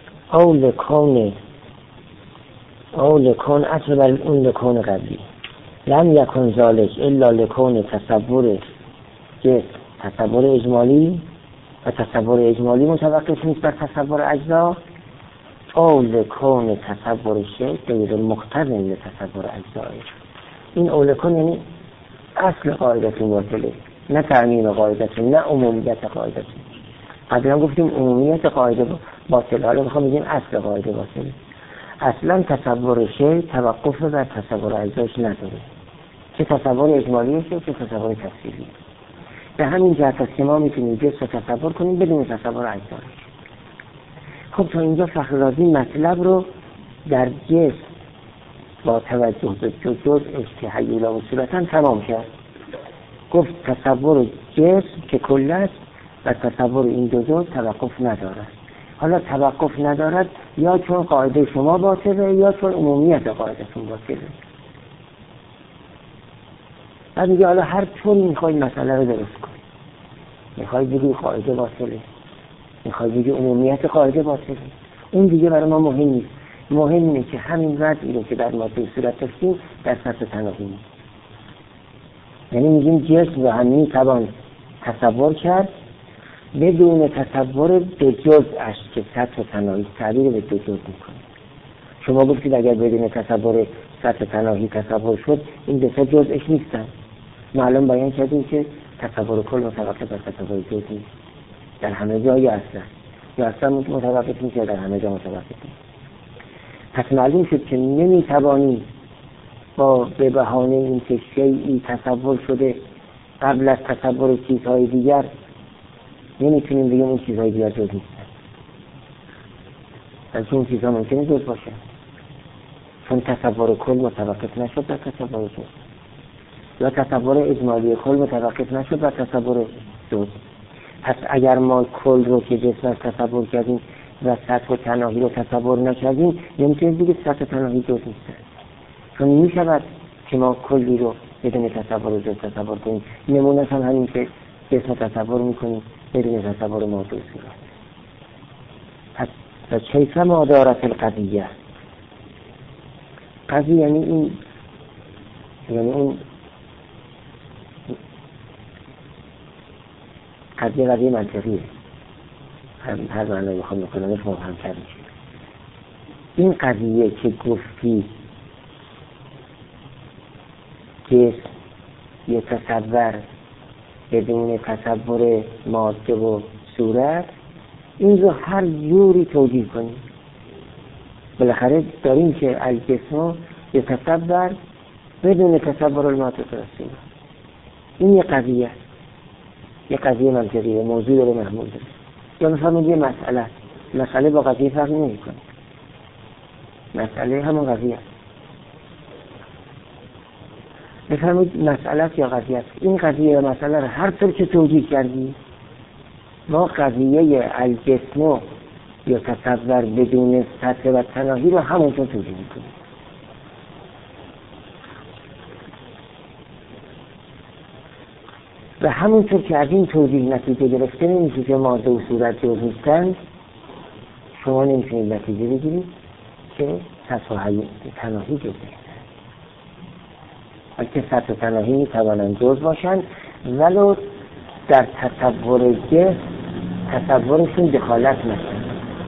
او لکون اصل بر اون لکون قبلی. لم یکن ذالک الا لکون تصور جسم تصور اجمالی و تصور اجمالی متوقف نیست بر تصور اجزا، او لکون تصور شیء غیر مقتضی لتصور اجزا. این او لکون یعنی اصل قاعدت باطله، نه تعمیم قاعدت، نه عمومیت قاعدت. قبلا گفتیم عمومیت قاعده باطله، حالا میخوام بگیم اصل قاعده باطله. اصلا تصور شیء توقف بر تصور اجزاش نداره، چه تصور اجمالی شه چه تصور تفصیلی. به همین جهت است که ما میتونیم جسم تصور کنیم بدون تصور اجزاش. خب تا اینجا فخررازی مطلب رو در جسم با توجه به جزء هیولا و صورتا تمام کرد. گفت تصور جسم که کل است و تصور این دو جزء توقف ندارد. حالا توقف ندارد یا چون قاعده شما باطله یا چون عمومیت قاعدتون باطله. بعد میگه حالا هر طور میخوای مسئله رو درست کنی، میخوای بگی قاعده باطله، میخوای بگی عمومیت قاعده باطله، اون دیگه برای ما مهم نیست. مهم اینه که همین وضعی رو که در ماده صورت داشتیم در سطح تناهی نیست. یعنی میگیم جسم رو هم میتوان تصور کرد بدون تصور به جزءش که سطح تناهی تعبیر به دو جزء میکنه. شما گفتید اگر بدون تصور سطح تناهی تصور شد این دو تا جزءش نیستن. معلوم بیان کردیم که تصور کل متوقف بر تصور جزء نیست در همه جا، یا اصلا متوقف نیست یا در همه جا متوقف نیست. پس معلوم شد که نمیتوانیم به بهانه این که شیئی تصور شده قبل از تصور چیزهای دیگر نمیتونیم بگیم اون چیزهای دیگر جز نیستن، از اون چیزها ممکنه جز باشه چون تصور کل متوقف نشد در تصور جز، یا تصور اجمالی کل متوقف نشد در تصور جز. پس اگر ما کل رو که جسم از تصور کردیم و سطح تناهی رو تصور نکردیم نمیتونیم بگیم سطح تناهی جز نیستن، چون میشود که ما کلی رو بدون تصور جز تصور کنیم. نمونه هم همین که جسم تصور میکنیم بدون تصور موضوع صورت. پس و کیف ما دارت القضیه، قضیه یعنی این، یعنی اون قضیه منطقیه، هر معنی بخوام بکنمش مبهم تر میشه. این قضیه که گفتی جسم یه تصور بدون تصور ماده و صورت، این رو هر جوری توجیه کنیم بالاخره داریم که الجسم یه تصور بدون تصور الماده ترسیم. این یه قضیه، یه قضیه منطقیه، موضوع داره محمول داره. یا مثلا یه مسئله با قضیه فرق نمی کنه، مسئله همون قضیه است. بفرمایید مسئله یا قضیه است. این قضیه یا مسئله رو هر طور که توجیه کردی ما قضیه الجسم یا تصور بدون سطح و تناهی رو همونطور توجیه میکنیم. و همونطور که از این توجیه نتیجه گرفته نمیشه که ماده و صورت جز نیستند، شما نمیتونید نتیجه بگیرید که سطح و تناهی جز نیستند. بلکه سطح و تناهی میتوانند جز باشند ولو در تصور جسم تصورشون دخالت نکنند.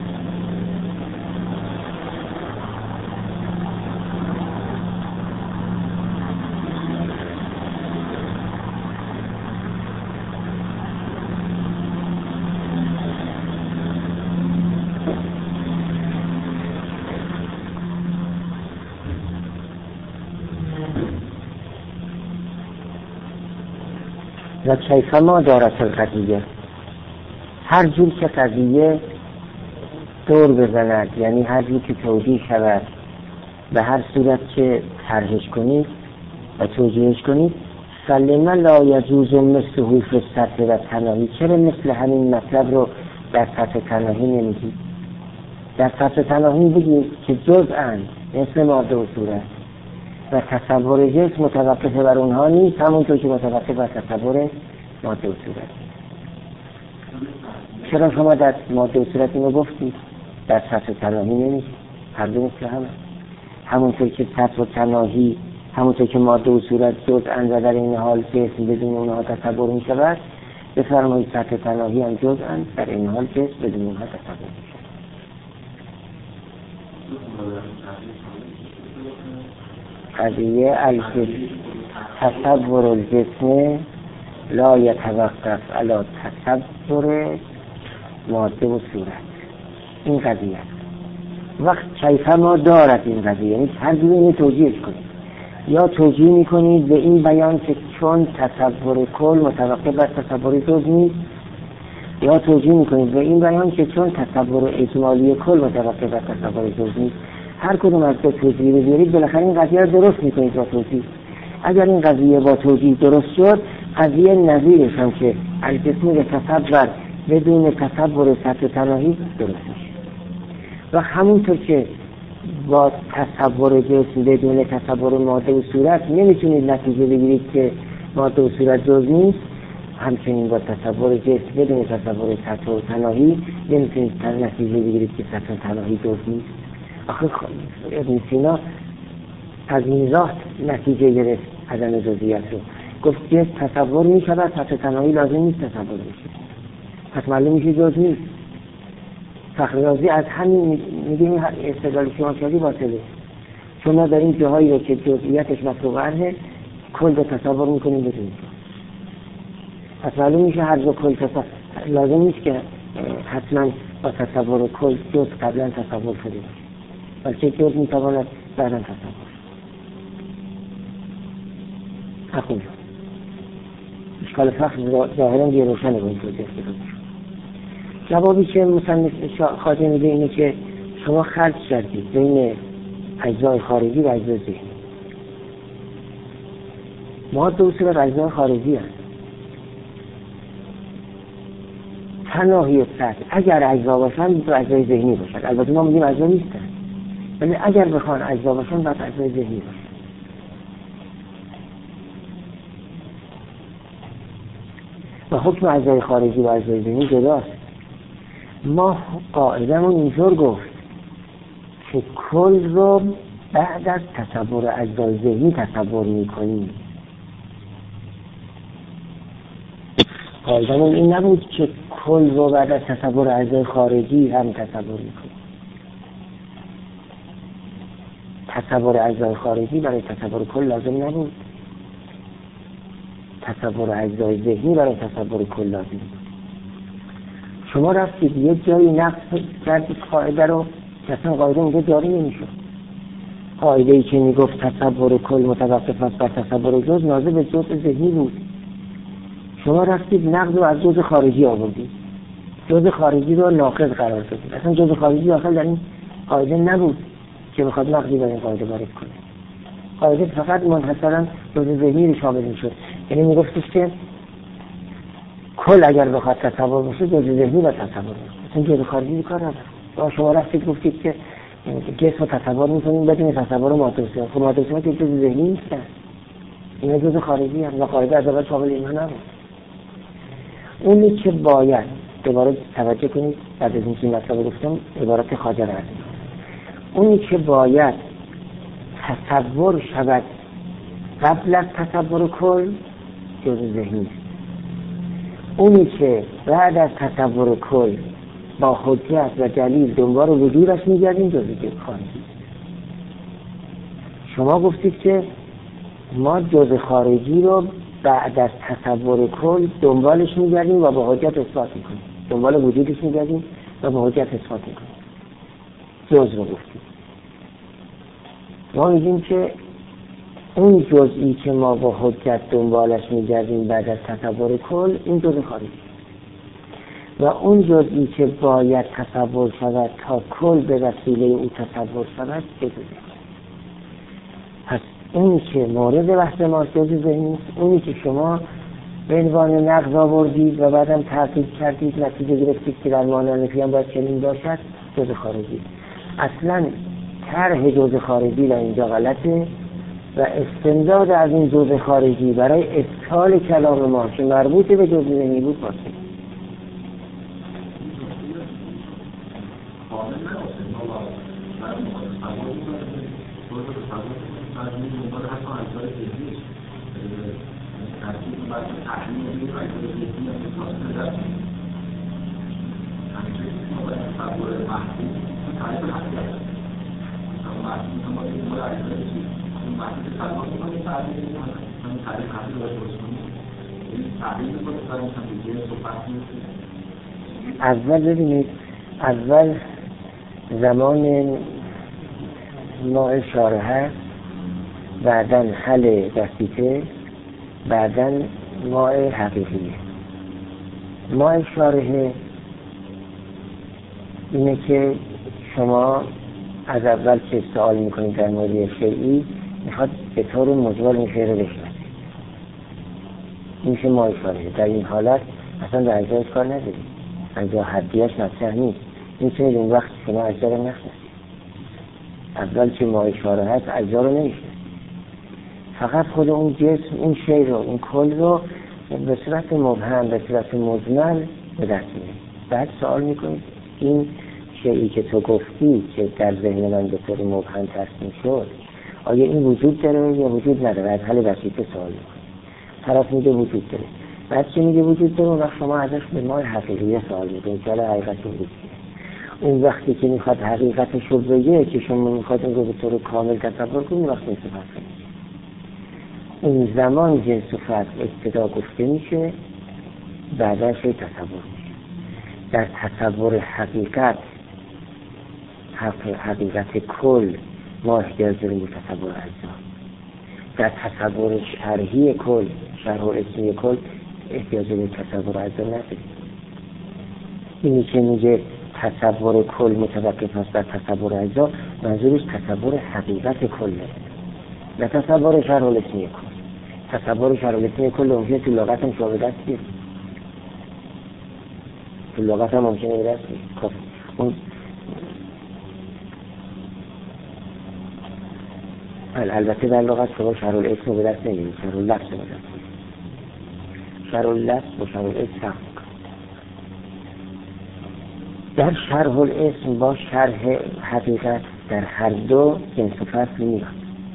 و کیف ما دارت القضیه، هر جور که قضیه دور بزند، یعنی هر جور که توجیه شود به هر صورت که طرحش کنید و توجیهش کنید، سلم لا یجوز مثله فی السطح و تناهی. چرا مثل همین مطلب رو در سطح تناهی نمیگید؟ در سطح تناهی بگید که جزءاند مثل ماده و صورت و تصور جسم متوقف بر اونها نیست همونطور که متوقف بر تصور ماده و صورت. چرا شما در ماده و صورت اینو گفتید در سطح تناهی نمیگید؟ هر دو مثل همه. همونطور که سطح و تناهی همونطور که ماده و صورت جزءاً و در این حال جسم بدون اونها تصور می شود، بفرمایید سطح تناهی هم جزءاً در این حال جسم بدون اونها تصور می شود. قضیه تصور الجسم لا یتوقف علی تصور ماده و صورت. این قضیه وقت کیفه ما دارد این قضیه، یعنی هر جوری اینو توجیه کنید، یا توجیه میکنید به این بیان که چون تصور کل متوقف بر تصور جز نیست، یا توجیه میکنید به این بیان که چون تصور اجمالی کل متوقف بر تصور جز نیست. هر کدوم از دو توجیه رو بیارید بالاخره این قضیه رو درست میکنید با توجیه. اگر این قضیه با توجیه درست شد، قضیه نظیرش هم که الجسم به تصور بدون تصور سطح تناهی درست میشه. و همونطور که با تصور جسم بدون تصور ماده و صورت نمیتونید نتیجه بگیرید که ماده و صورت جز نیست، همچنین با تصور جسم بدون تصور سطح و تناهی نمیتونید نتیجه بگیرید که سطح و تناهی جز نیست. آخه ابن سینا از این راه نتیجه گرفت عدم جزئیت رو. گفت جسم تصور میشود، سطح تناهی لازم نیست تصور بشه، پس معلوم میشه جز نیست. فخررازی از همین میگه این استدلال شما کردی باطله. شما در این جاهایی رو که جزئیاتش مفروغ عنه کل رو تصور میکنیم بدون، پس معلوم میشه هر جا کل تصور لازم نیست که حتما با تصور کل جز قبلا تصور شده باشه، بلکه جز میتواند بعدا تصور. خوب اشکال فخر ظاهرا یه روشنه با این توضیح کنید. جوابی که مصنف خواهد میده اینه که شما خلط کردید بین اجزای خارجی و اجزای ذهنی. ماده و صورت اجزای خارجی هست. تناهی و سطح اگر اجزا باشن تو اجزای ذهنی باشن. البته ما میگیم اجزا نیستن، ولی اگر بخوان اجزا باشن باید اجزای ذهنی باشن. و حکم اجزای خارجی و اجزای ذهنی جداست. ما قاعدمون اینطور گفت که کل رو بعد از تصور اجزای ذهنی تصور میکنیم. قاعدمون این نبود که کل رو بعد از تصور اجزای خارجی هم تصور میکنیم. تصور اجزای خارجی برای تصور کل لازم نبود، تصور اجزای ذهنی برای تصور کل لازم بود. شما رفتید یک جایی نقص کردید قاعده رو که اصلا قاعده اونجا جاری نمیشد. قاعده ای که میگفت تصور کل متوقف است بر تصور جز ناظر به جزء ذهنی بود. شما رفتید نقض رو از جزء خارجی آوردید، جزء خارجی رو ناقض قرار دادید. اصلا جزء خارجی داخل در این قاعده نبود که بخواد نقضی بر این قاعده وارد کنه. قاعده فقط منحصرا جزء ذهنی رو شامل میشد. یعنی میگفتید که کل اگر بخواد تصور بشه جزء ذهنی و تصور میشه، اصلا جزء خارجی کار نداره. شما رفتید گفتید که جسم رو تصور میکنیم بدون تصور ماده و صورت. خب ماده و صورت که جزء ذهنی نیستن، اینا جزء خارجی هست و قاعده از اول شامل اینها نبود. اونی که باید دوباره توجه کنید بعد از اینکه مطلب گفتم عبارت خواجه را اونی که باید تصور شود قبل از تصور کل جزء ذهنی است. اونی که بعد از تصور کل با حجت و دلیل دنبال وجودش میگردیم جزء خارجی. شما گفتید که ما جزء خارجی رو بعد از تصور کل دنبالش میگردیم و با حجت اثبات میکنیم، دنبال وجودش میگردیم و با حجت اثبات میکنیم. جز رو گفتیم. ما میگیم که اون جزئی که ما با حجت دنبالش میگردیم بعد از تصور کل این جزء خارجی و اون جزئی که باید تصور شود تا کل به وسیله او تصور شود جزء ذهنی. پس اونی که مورد بحث ما جزء ذهنی است، اونی که شما به عنوان نقض آوردید و بعدم تعقیب کردید نتیجه گرفتید که در مانعنفی هم باید چنین باشد جزء خارجی. اصلا طرح جزء خارجی در اینجا غلطه و استمداد از این جزء خارجی برای ابطال کلام ما که مربوط به جزء ذهنی بود باشه. اول ببینید، اول زمان ماء شارحه، بعدن حل بسیطه، بعدن ماء حقیقیه. ماء شارحه اینه که شما از اول که سوال میکنید در مورد شیئی میخواد به طور مجمل این شیء رو بشناسید. این میشه ماء شارحه. در این حالت اصلا در اجزایش کار ندارید، اجزا حدیه‌اش مطرح نیست. میتونید اون وقت شما اجزا رو نشناسید. اول که ماء شارحه هست اجزا رو نمیشناسید، فقط خود اون جسم، اون شیء رو، اون کل رو به صورت مبهم، به صورت مجمل به دست میارید. بعد سوال میکنید این شیئی که تو گفتی که در ذهن من به طور مبهم ترسیم شد، آیا این وجود داره یا وجود نداره؟ از حل بسیطه سوال میکنید. طرف میگه وجود داره. بعد که میگه وجود داره، اون وقت شما ازش به ماء حقیقیه سوال میکنید که حالا حقیقت وجود. اون وقتی که میخواد حقیقتش رو بگه که شما میخواد اون رو به طور کامل تصور کنید، وقتی این صفت کنید. اون زمان جنس و فصل ابتدا گفته میشه، بعدش تصور میشه. در تصور حقیقت کل ما احتیاج داریم به تصور اجزا. در تصور شرحی کل، شرح و اسمی کل، احتیاج به تصور اجزا نداریم. اینی که میگه تصور کل متوقف است بر تصور اجزا، منظورش تصور حقیقت کله، نه تصور شرح و اسمی کل. تصور شرح و اسمی کل ممکنه تو لغت هم شما به دست بیارید، تو لغت هم ممکنه به دست بیارید. اون البته در لغت شما شرح الاسم رو به دست نمیارید، شرح اللفظ رو به دست میارید. شرح اللفظ با شرح الاسم فرق میکنه. در شرح الاسم با شرح حقیقت در هر دو جنس و فصل میاد.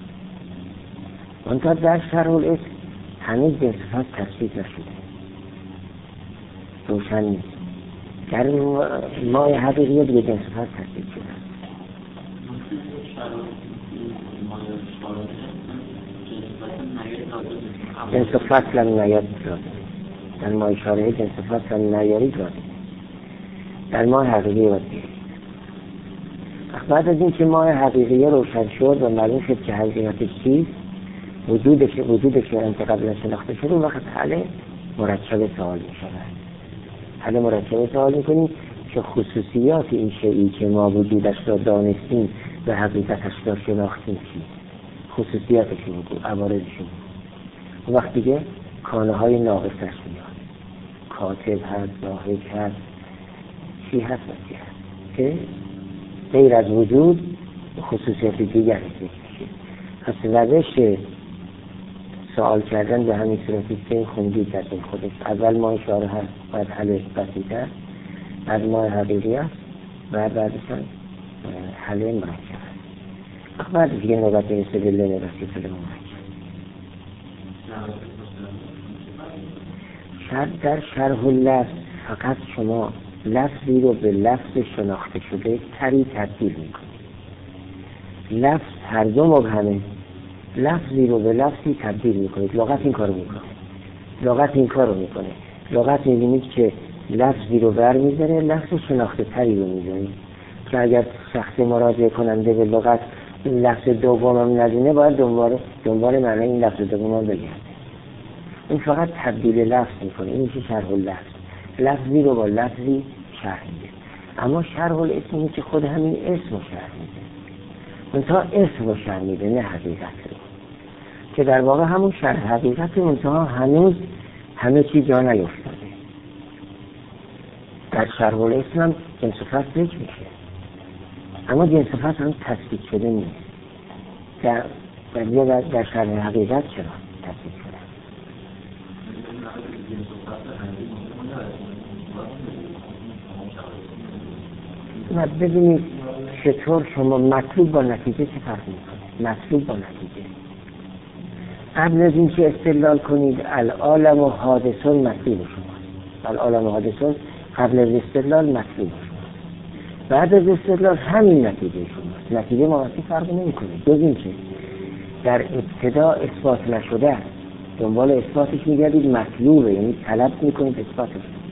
منتها در شرح الاسم هنوز جنس و فصل تثبیت نشده، روشن نیست. در ماء حقیقیه دیگه جنس و فصل تثبیت شده. جنس و فصل هم نیارید داده. در ماء شارحه جنس و فصل هم نیارید داده. در ماء حقیقیه باید بیارید. بعد از این که ماء حقیقیه روشن شد و معلوم شد که حقیقتش چیست، وجودش رو انت قبلا شناخته شد، اون وقت حل مرکب سوال می شود. حل مرکب سوال می کنیم که خصوصیات این شیئی که ما وجودش را دانستیم و حقیقتش را شناختیم چیست، خصوصیاتش رو بگو، عوارضش رو بگو. اون وقت دیگه کانه های ناقصش میاد، کاتب هست، زاهد هست، چی هست و چی هست که غیر از وجود خصوصیات دیگر میشه. پس روش سوال کردن به همین صورتی که خوندید در این خودش، اول ماء شارحه هست، بعد حل بسیطه، بعد ماء حقیقی هست، بعدش حل مرکب هست. بعد دیگه نوبت میرسه به لن بسیطه به مرکب. در شرح اللفظ فقط شما لفظی رو به لفظ شناخته شده تری تبدیل میکنید. لفظ هر دو مبهمه، لفظی رو به لفظی تبدیل میکنید. لغت این کارو میکنه. لغت میبینید که لفظی رو بر میذاره، لفظ شناخته تری رو میذاره که اگر شخص مراجعه کننده به لغت این لفظ دوم هم ندونه، باید دنبال معنی این لفظ دوم هم بگرده. این فقط تبدیل لفظ میکنه. این میشه شرح اللفظ. لفظی رو با لفظی شرح میده. اما شرح الاسمی که خود همین اسم رو شرح میده، منتها اسم رو شرح میده، نه حقیقت رو، که در واقع همون شرح حقیقت، منتها هنوز همه چیز جا نیفتاده. در شرح الاسم هم جنس و فصل ذکر میشه، اما جنس و فصل هم تثبیت شده نیست. در شرح حقیقت چرا تثبیت شده؟ ببینید چطور شما مطلوب با نتیجه چه فرق میکنه. مطلوب با نتیجه. قبل از این که استدلال کنید العالم و حادثون مطلوب شماست. العالم و حادثون قبل از استدلال مطلوب شماست. بعد از استدلال همین نتیجه شماست. نتیجه مواسی فرق نمی کنه جز این که در ابتدا اثبات نشده دنبال اثباتش میگردید مطلوبه، یعنی طلب میکنید اثباتش.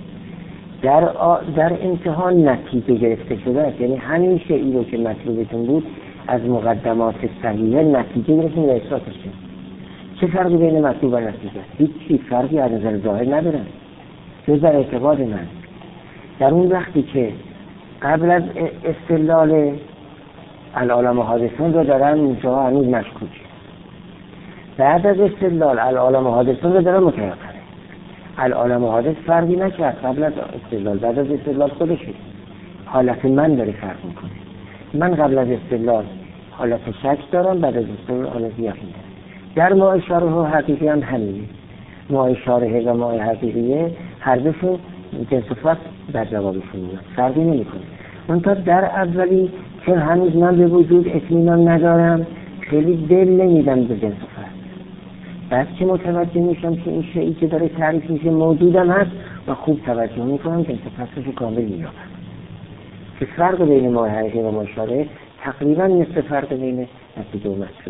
در امتحان نتیجه گرفته شده است، یعنی همین شیئی رو که مطلوبتون بود از مقدمات صحیحه نتیجه گرفتید و اثباتش شد. چه فرقی بین مطلوب و نتیجه؟ هیچ فرقی از نظر ظاهر ندارن جز در اعتقاد من. در اون وقتی که قبل از استدلال العالم و حادثون رو دارن اونجا هنوز مشکوک، بعد از استدلال العالم و حادثون رو دارن متوقعه. العالم و حادث فرقی نکرد قبل از استدلال، بعد از استدلال خودشه حالت من داره فرق میکنه. من قبل از استدلال حالت شک دارم، بعد از استدلال حالت یقین دارم. در ماء شارح و حقیقی هم همینه. ماء شارح و ماء حقیقیه هر دوشون جنس فصل در جوابشون میاد، فرقی نمیکنه. منتها در اولی چون هنوز من به وجود اطمینان ندارم خیلی دل نمیدم به جنس فصل. بعد که متوجه میشم که این شیئی که داره تعریف میشه موجودم هست و خوب توجه میکنم جنس فصلش کامل مییابم. که فرق بین ماء حقیقی و ماء شارح تقریبا مثل فرق بین نتیجه و مطلوب.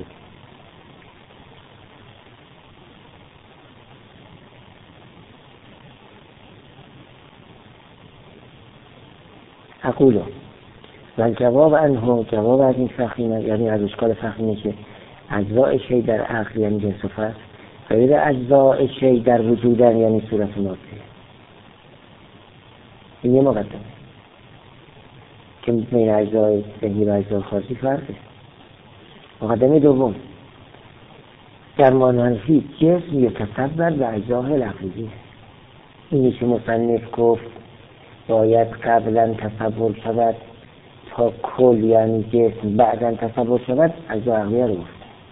اقولو و جواب عنه، جواب از این فخینه، یعنی از اشکال فخینه که اجزاء شی در عقل یعنی جنس و فصل، غیر اجزاء شی در وجودن یعنی صورت ماده. این یه مقدمه که بین اجزاء ذهنی و اجزاء خارجی فرقه. مقدمه دوم، در مانحنفی جسم یتصور به اجزاء العقلی. اینی که مصنف گفت باید قبلا تصور شود تا کل یعنی جسم بعدا تصور شود اجزاء عقلیه رو گفت.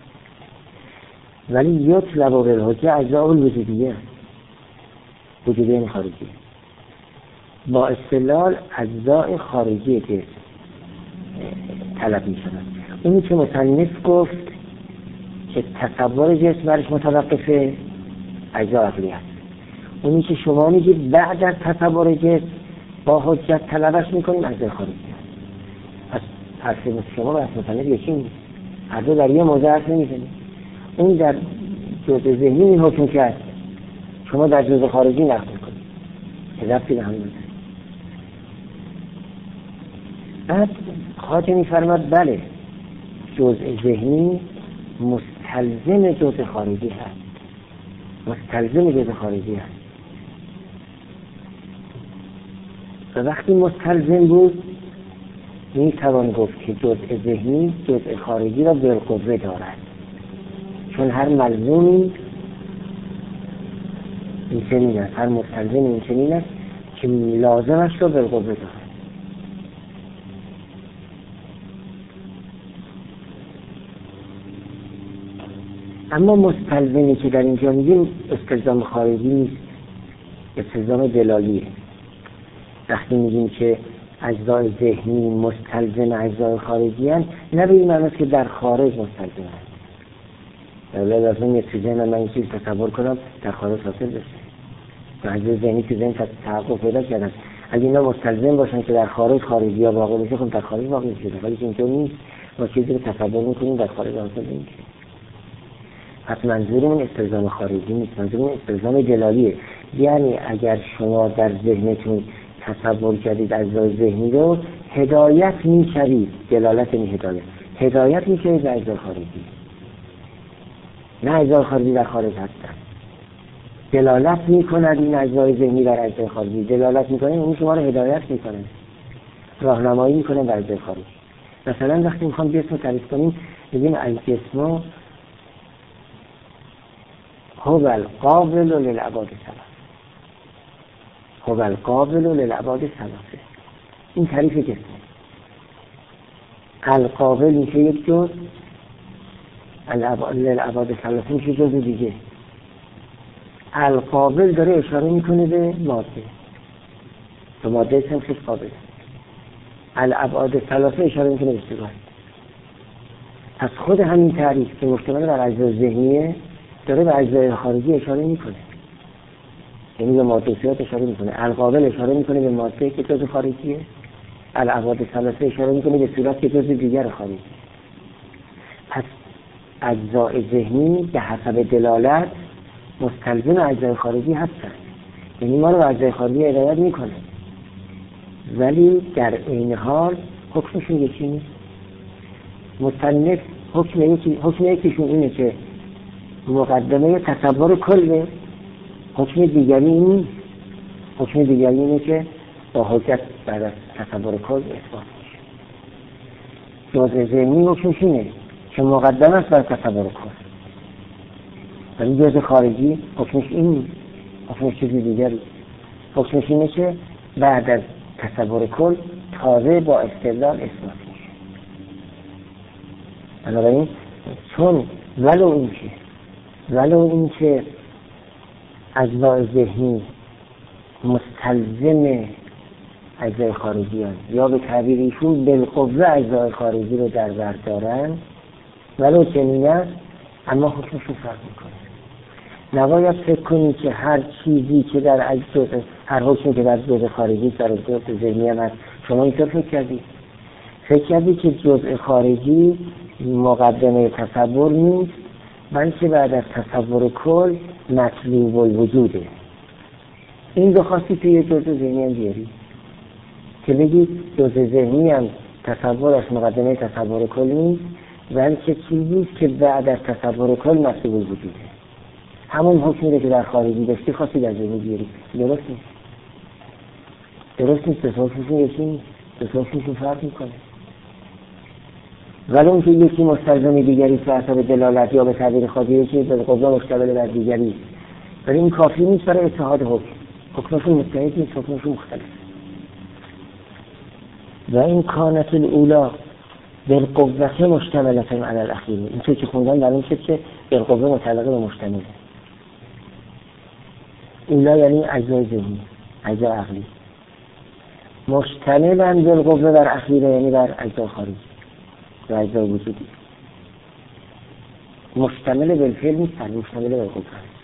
ولی یطلب بالحجه اجزاء الوجودیه، وجودیه خارجی، با استدلال اجزاء خارجی جسم طلب می شود. اینی که مصنف گفت که تصور جسم برش متوقفه اجزاء عقلیه است. اونی که شما میگید بعد از تصور جسم با حجت طلبش میکنیم اجزاء خارجی است. پس حرف شما و حرف مصنف یکی نیست، هر دو در یه موضوع حرف نمیزنید. اون در جزء ذهنی این حکم کرد، شما در جزء خارجی نقل میکنید که ربطی به هم نداره. بعد خواجه میفرماد بله جزء ذهنی مستلزم جزء خارجی هست، مستلزم جزء خارجی هست. و وقتی مستلزم بود میتوان گفت که جزء ذهنی جزء خارجی را بالقوه دارد، چون هر ملزومی این چنین است، هر مستلزم این چنین است که لازمش را بالقوه دارد. اما مستلزمی که در اینجا میگیم استلزام خارجی نیست، استلزام دلالیه. وقتی میگیم که اجزای ذهنی مستلزم اجزای خارجی هستند، نه به این معنی که در خارج مستلزم هست. لازم نیست که ذهن من این چیز تصور کنم در خارج حاصل بشه. و اجزای ذهنی که ذهن تحقق پیدا کردن اگه اینا مستلزم باشن که در خارج خارجی یا واقع بشه، خب در خارج واقع میشه. ولی که اینطور نیست، ما چیزی رو تصور میکنیم در خارج حاصل نمیشه. پس منظورمون استلزام خارجی نیست، منظورمون استلزام دلالیه. یعنی اگر شما در ذهنتون تصور کردید اجزای ذهنی رو، هدایت می‌شوید، دلالت این هدایت می‌شوید به اجزای خارجی، نه اجزای خارجی در خارج هستن. دلالت می‌کند این اجزای ذهنی بر اجزای خارجی، دلالت می‌کنه اون شما رو هدایت می‌کنه، راهنمایی می‌کنه بر اجزای خارجی. مثلا وقتی می‌خوام جسم تعریف کنیم میگیم الجسم هو القابل للابعاد ثلاثه، هو القابل للابعاد ثلاثه. این تعریف جسم. القابل میشه یک جزء، للابعاد ثلاثه میشه جزء دیگه. القابل داره اشاره میکنه به ماده، به ماده اسم خیلی قابل. الابعاد ثلاثه اشاره میکنه به سیگار. پس خود همین تعریف که مشتمل بر اجزای ذهنیه داره به اجزای خارجی اشاره میکنه، یعنی به ماده صفات اشاره میکنه. القابل اشاره میکنه به ماده که جزء خارجیه، الابعاد ثلاثه اشاره میکنه به صورت که جزء دیگر خارجی. پس اجزای ذهنی به حسب دلالت مستلزم اجزای خارجی هستن، یعنی ما رو به اجزای خارجی هدایت میکنه، ولی در این حال حکمشون یکی نیست. مصنف حکم یکیشون اینه که مقدمه تصور کله، حکم دیگری این نیست. حکم دیگری اینه که با حجت بعد از تصور کل اثبات میشه. جزء ذهنی حکمش اینه که مقدم است بر تصور کل، ولی جزء خارجی حکمش این نیست، حکمش چیزی دیگری. حکمش اینه که بعد از تصور کل تازه با استدلال اثبات میشه. بنابراین چون ولو اینکه اجزای ذهنی مستلزم اجزای خارجی هست یا به تعبیر ایشون بالقوه اجزای خارجی رو در بر دارن، ولو چنین است اما حکمشون فرق میکنه. نباید فکر کنی که هر چیزی که در اجزای، هر حکمی که در جزء خارجی در جزء ذهنی هم هست شما اینطور فکر کردی که جزء خارجی مقدمه تصور نیست، بلکه بعد از تصور کل مطلوب الوجوده. این دو خواستی توی جزء ذهنی هم بیاری که بگی جزء ذهنی هم تصورش مقدمه تصور کل نیست، بلکه چیزیست که بعد از تصور کل مطلوب الوجوده. همون حکمی که در خارجی داشتی خواستی در ذهنی بیاری. درست نیست. تصورشون یکی نیست، تصورشون فرق میکنه. ولی اون که یکی مستلزم دیگری به حسب دلالت یا به تعبیر خاطری که به قضا مشتمل بر دیگری، ولی این کافی نیست برای اتحاد حکمشون متحد نیست، حکمشون مختلف. و این کانت الاولا بالقوه مشتملة علی الاخیر، این که خوندن در این که بالقوه متعلقه به مشتمل. اولا یعنی اجزای ذهنی، اجزای عقلی، مشتملن بالقوه بر اخیره یعنی بر اجزای خارجی و اجزای وجودی. مشتمل بالفعل نیستن، مشتمل بالقوه.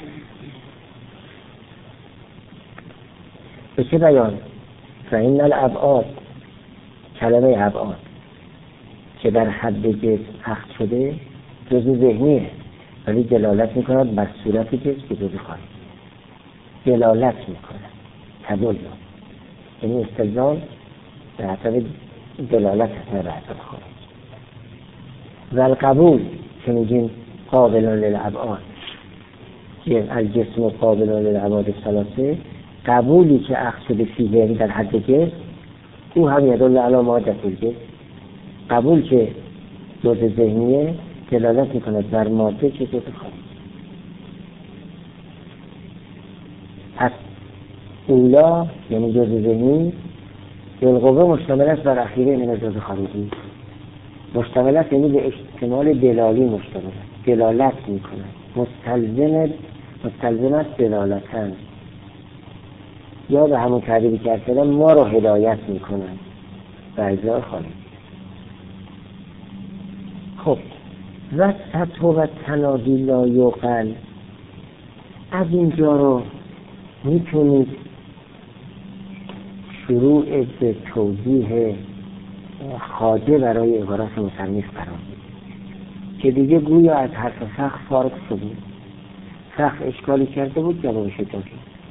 به چه بیان؟ فإن الابعاد، کلمه ابعاد که در حد جسم اخذ شده جزء ذهنیه، ولی دلالت میکند بر صورت جسم که جزء خارجی. دلالت میکند، تدل، یعنی استلزام به حسب دلالت نه به حسب خارج. و القبول که میگیم قابلان للابعاد، که الجسم قابلان للابعاد ثلاثه، قبولی که اخذ شده فیه یعنی در حد جسم، او هم یدل علی مادة الجسم. قبول که جزء ذهنیه دلالت میکند بر ماده که جزء خارج. پس اولا یعنی جزء ذهنی، بالقوه مشتمل است بر اخیره یعنی جزء خارجی. مشتمل است یعنی به احتمال دلالی مشتمل است، دلالت میکند، مستلزم است دلالتن، یا به همون تعبیری که اصلا ما رو هدایت میکنن به اجزای خارجی. خب و سطح و تنادی لا یقل، از اینجا رو میتونید شروع به توضیح خاجه برای عبارت مصنف قرار بدید که دیگه گویا از حرف سخت فارغ شدیم. سخت اشکالی کرده بود جوابش داد،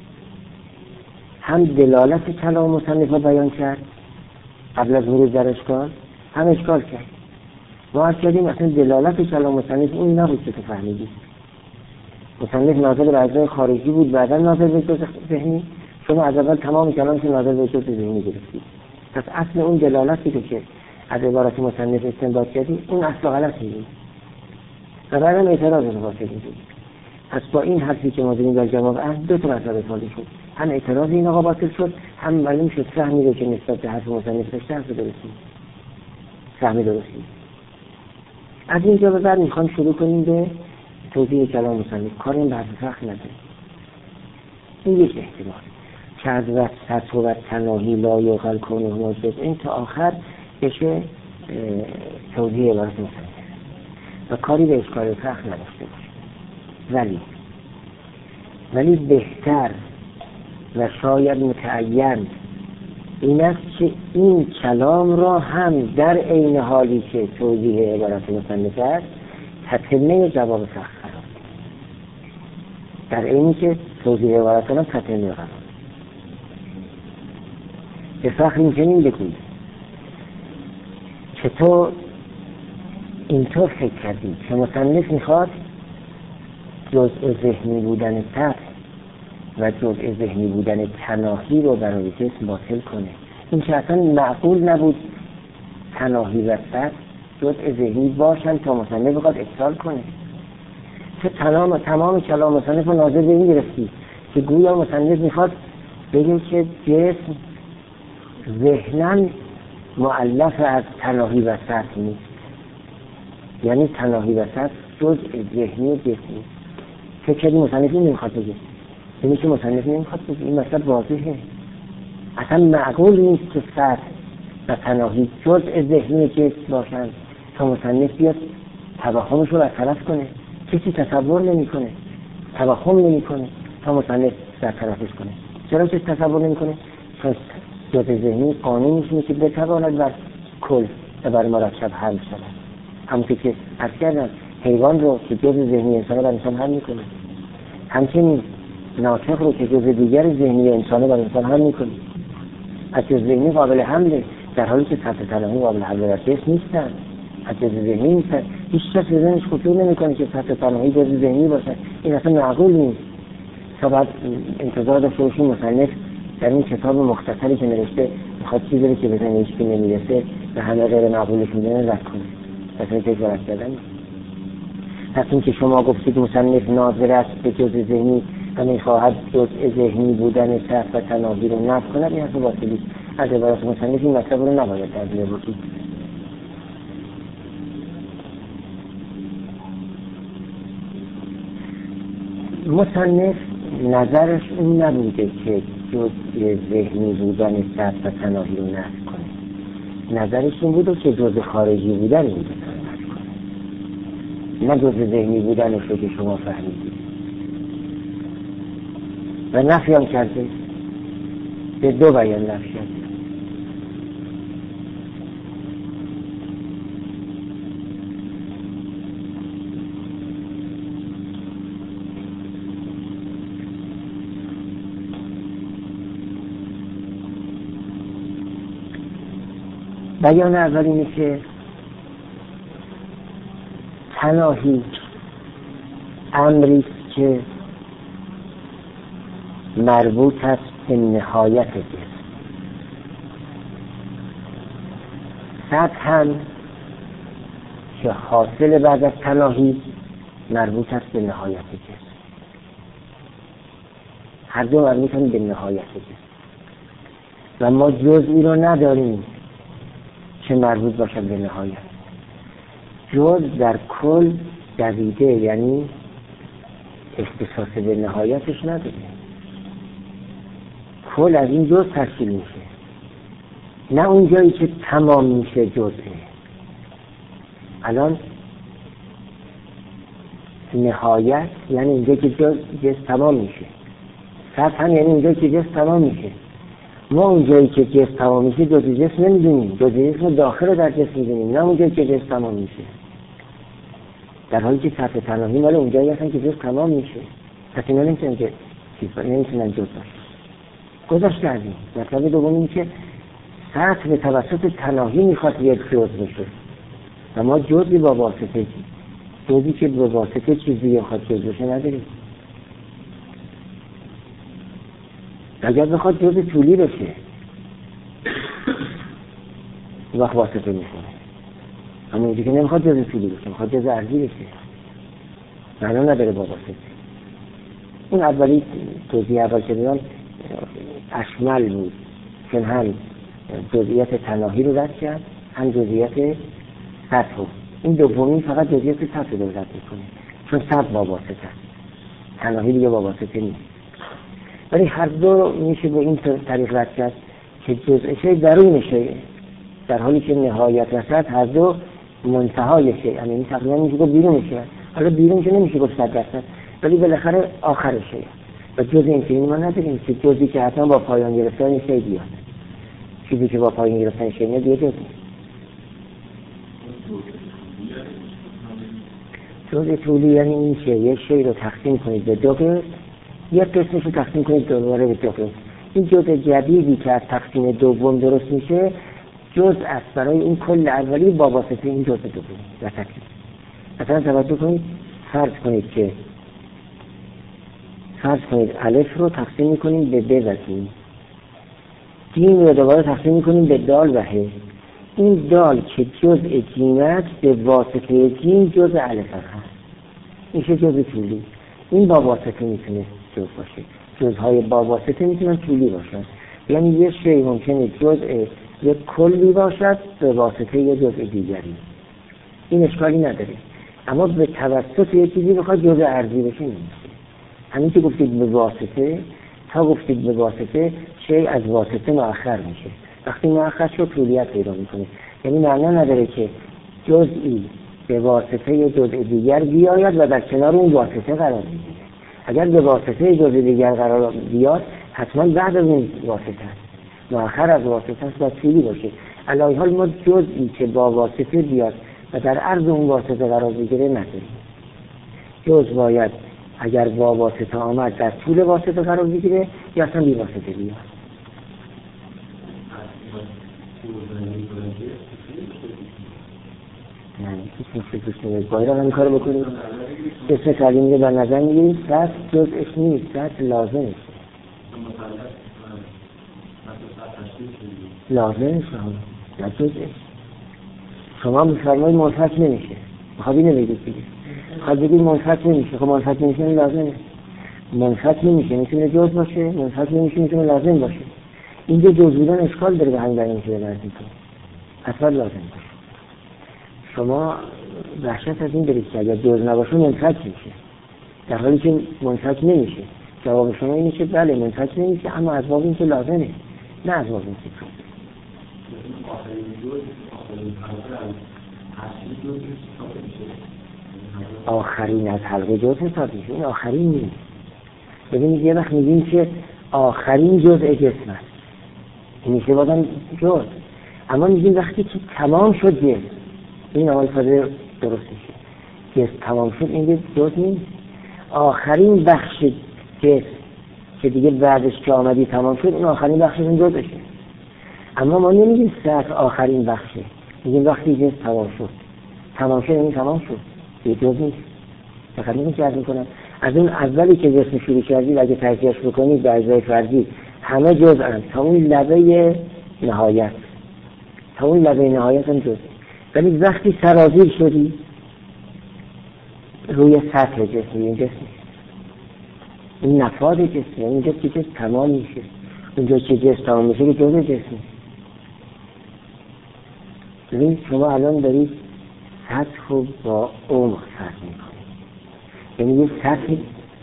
هم دلالت کلام مصنف رو بیان کرد قبل از ورود در اشکال، هم اشکال کرد. ما عرض کردیم اصلا دلالت کلام مصنف این نبود که تو فهمیدید. مصنف ناظر به اجزای خارجی بود، بعدا ناظر به جزء ذهنی. شما از اول تمام کلامش ناظر به جزء ذهنی گرفتید. پس اصل اون دلالتی که از عبارت مصنف استنباط کردید اون اصل غلطی بود و بعدا اعتراض رو کردید. پس با این حرفی که ما داریم در جواب دو تا مسئله سالی شد، هم اعتراض این آقا باطل شد، هم معلوم شد فهمی رو که نسبت به حرف مصنف داشته حرف درستی، فهمی درستی. از اینجا به بعد میخوام شروع کنیم به توضیح کلام مصنف. کاریم به حرف سخت نداریم. این یک احتمال که از وسط و تناهی لا یقل کنه موجود این تا آخر بشه توضیح عبارت مصنف. و کاری به اشکال فخر نداشته باشه. ولی بهتر و شاید متعین این است که این کلام را هم در عین حالی که توضیح عبارت مصنف است تتمه جواب فخر قرار دهید. در عینی که توضیح عبارت را تتمه قرار دهید. به فخر این چنین بگویید که تو اینطور فکر کردی که مصنف میخواد جزء ذهنی بودن سطح و جزء ذهنی بودن تناهی رو برای جسم باطل کنه. این که اصلا معقول نبود تناهی و سطح جزء ذهنی باشن تا مصنف بخواد افصال کنه. چه تمام کلام مصنف رو ناظر به این گرفتی که گویا مصنف میخواد بگه که جسم ذهناً مؤلف از تناهی و سطح نیست، یعنی تناهی و سطح جزء ذهنی جسمی. فکر مصنف نمیخواد بگه، یعنی که مصنف نمیخواد بگه، این مسئله واضحه. اصلا معقول نیست که سطح و تناهی جزء ذهنی جسم باشن تا مصنف بیاد توهمش رو برطرف کنه. کسی تصور نمیکنه، توهم نمیکنه تا مصنف برطرفش کنه. چرا که تصور نمیکنه؟ چون جزء ذهنی قانونش اینه که بتواند بر کل و بر مرکب حل شود. همونطور که عرض کردم حیوان رو که جزء ذهنی انسان بر انسان حل میکنه، همچنین ناطق رو که جزء دیگر ذهنی انسان بر انسان حل میکنه. از جزء ذهنی قابل حمله، در حالی که سطح تناهی قابل حمله در جسم نیستن. از جزء ذهنی نیستن. هیچ کس به ذهنش خطور نمیکنه که سطح تناهی جزء ذهنی باشه. این اصلا معقول نیست. تا بعد انتظار داشته باشیم مصنف در این کتاب مختصری که نوشته میخواد چیزی رو که به ذهن هیچ کی نمیرسه و همه غیر معقولش میدونه رد کنه. مثلا تکرارش کردن. پس این که شما گفتید مصنف ناظر است به جزء ذهنی و میخواهد جزء ذهنی بودن سطح و تناهی رو نفی کند، این حرف باطلی است. از عبارت مصنف این مطلب رو نباید ترجمه بکنید. مصنف نظرش این نبوده که جزء ذهنی بودن سطح و تناهی رو نفی کنه. نظرش این بوده که جزء خارجی بودن این رو نفی کنه، نه جزء ذهنی بودنش رو که شما فهمیدید. و نفی هم کرده، به دو بیان نفی کرده. بیان اول اینه که تناهی امری که مربوط است به نهایت جسم. سطح هم که حاصل بعد از تناهی مربوط است به نهایت جسم. هر دو مربوطن به نهایت جسم و ما جزئی رو نداریم که مربوط باشد به نهایت. جز در کل دویده، یعنی اختصاص به نهایتش نداره. کل از این جز تشکیل میشه، نه اون جایی که تمام میشه جزه. الان نهایت یعنی اینجا که جز تمام میشه. سطح هم یعنی اینجا که جز تمام میشه. ما اونجایی که جسم تمام میشه جزء جسم نمیدونیم، جزء جسم داخل در جسم میدونیم، نه اونجایی که جسم تمام میشه. در حالی که سطح تناهی مال اونجایی هستن که جسم تمام میشه. پس اینا نمیتونن که نمیتونن جز باشه. گذاشته از این مطلب دوم این که سطح به توسط تناهی میخواد یک جز بشه و ما جزی با واسطه جزی که با واسطه چیزی یا خواهد جز بشه نداریم. اگر بخواد جز طولی بشه وقت واسطه میکنه، اما اینجا که نمیخواد جز طولی بشه، میخواد جز عرضی بشه، معنا نداره با واسطه. اون اولی توضیح اول که دیدم اشمل بود، چون هم جزئیات تناهی رو رد کرد هم جزئیات سطح رو. این دومی فقط جزئیات سطح رو رد میکنه چون سطح با واسطه است، تناهی دیگه با واسطه نیست. ولی هر دو میشه به این طریق رد کرد که جزء شی درونشه، در حالی که نهایت و سطح هر دو منتهای شیء، یعنی تقریبا میشه گفت بیرونشه. حالا بیرون که نمیشه گفت 100%، ولی بالاخره آخر شیء. و جز این که ما نداریم که جزی که حتما با پایان گرفتن شیء بیاد. چیزی که با پایان گرفتن شیء میاد دیگه جز طولی، یعنی این یک شیء رو تقسیم کنید به دو قسم، یک قسمش رو تقسیم کنید دوباره به دو قسم. این جزء جدیدی که از تقسیم دوم درست میشه جزء است برای این کل اولی با واسطه این جزء دوم و تقسیم. مثلا توجه کنید، فرض کنید الف رو تقسیم میکنیم به ب و جیم، جیم رو دوباره تقسیم میکنیم به دال و ه. این دال که جزء جیم است به واسطه جیم جزء الف هست، میشه جزء طولی. این با واسطه میتونه جزء باشه. جزءهای با واسطه میتونن طولی باشن، یعنی یه شیء ممکنه جزء یک کلی باشد به واسطه یه جزء دیگری، این اشکالی نداره. اما به توسط یه چیزی بخواد جزء ارضی بشه نمیشه. همین که گفتید به واسطه، تا گفتید به واسطه شیء از واسطه مؤخر میشه. وقتی مؤخر شد طولیت پیدا میکنه، یعنی معنا نداره که جزئی به واسطه یه جزء دیگر بیاید و در کنار اون واسطه قرار بگیره. اگر به واسطه جزء دیگر قرار بیاد حتما بعد از اون واسطه است، مؤخر از واسطه است و طولی باشه. علی حال ما جزئی که با واسطه بیاد و در عرض اون واسطه قرار بگیره نداریم. جز باید اگر با واسطه آمد در طول واسطه قرار بگیره یا اصلا بی واسطه بیاد. نه باید هم کارو بکنیم. اسم تعلیمی در نظر میگیریم سطح جزءش نیست، سطح لازمه. لازمه نه جزء. شما میفرمایید منفک نمیشه، میخواد اینو بگید دیگه. خواهد بگید منفک نمیشه، خب منفک نمیشه این لازمه. منفک نمیشه میتونه جز باشه، منفک نمیشه میتونه لازم باشه. اینجا جز بودن اشکال داره به همین دلیل که لازم کنه. اصلا لازم باشه. شما وحشت از این دارید که اگر جز نباشه منفک میشه، در حالی که منفک نمیشه. جواب شما اینه که بله منفک نمیشه، اما از باب این که لازمه، نه از باب این که آخرین از حلقه جز حساب میشه. این آخرین نیست. ببینید یه وقت میگیم که آخرین جزء جسم است، این میشه بازم جز. اما میگیم وقتی که تمام شد جسم، این اول فاده درست میشه. جسم تمام شد این جز نیست. آخرین بخش جسم که دیگه بعدش که آمدی تمام شد، این آخرین بخش این جزشه. اما ما نمیگیم سطح آخرین بخشه، میگیم وقتی جسم تمام شد. تمام شد این تمام شد، یه جز نیست. فقط میگم که عرض میکنم از اون اولی که جسم شروع کردید اگه تجزیه‌اش بکنید به اجزای فرضی همه جزءن تا اون لبه نهایت، تا اون لبه نهایت هم جزء. ولی وقتی سرازیر شدی روی سطح جسم، این جسم این نفاد جسم، اینجا که جسم تمام میشه، اونجا که جسم تمام میشه که جزء جسم. ببینید شما الان دارید سطح رو با عمق فرق میکنید. یعنی یه سطح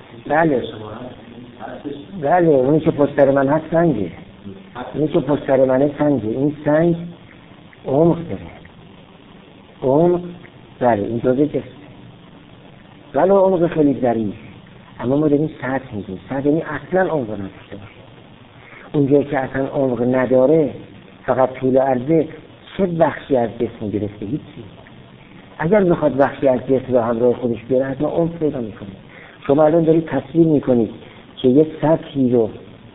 بله اونی که پشت من هست سنگه، اونی که پشت منه سنگه. این سنگ عمق داره، عمق بله این جزء جسم، بله عمق خیلی ظریف. اما ما داریم سطح میگیم. سطح یعنی اصلا عمق نداشته باشه. اونجایی که اصلا عمق نداره، فقط طول عرضه، چه بخشی از جسم گرفته؟ هیچی. اگر بخواد بخشی از جسم رو همراه خودش بیاره حتما عمق پیدا میکنه. شما الان دارید تصویر میکنید که یک سطحی رو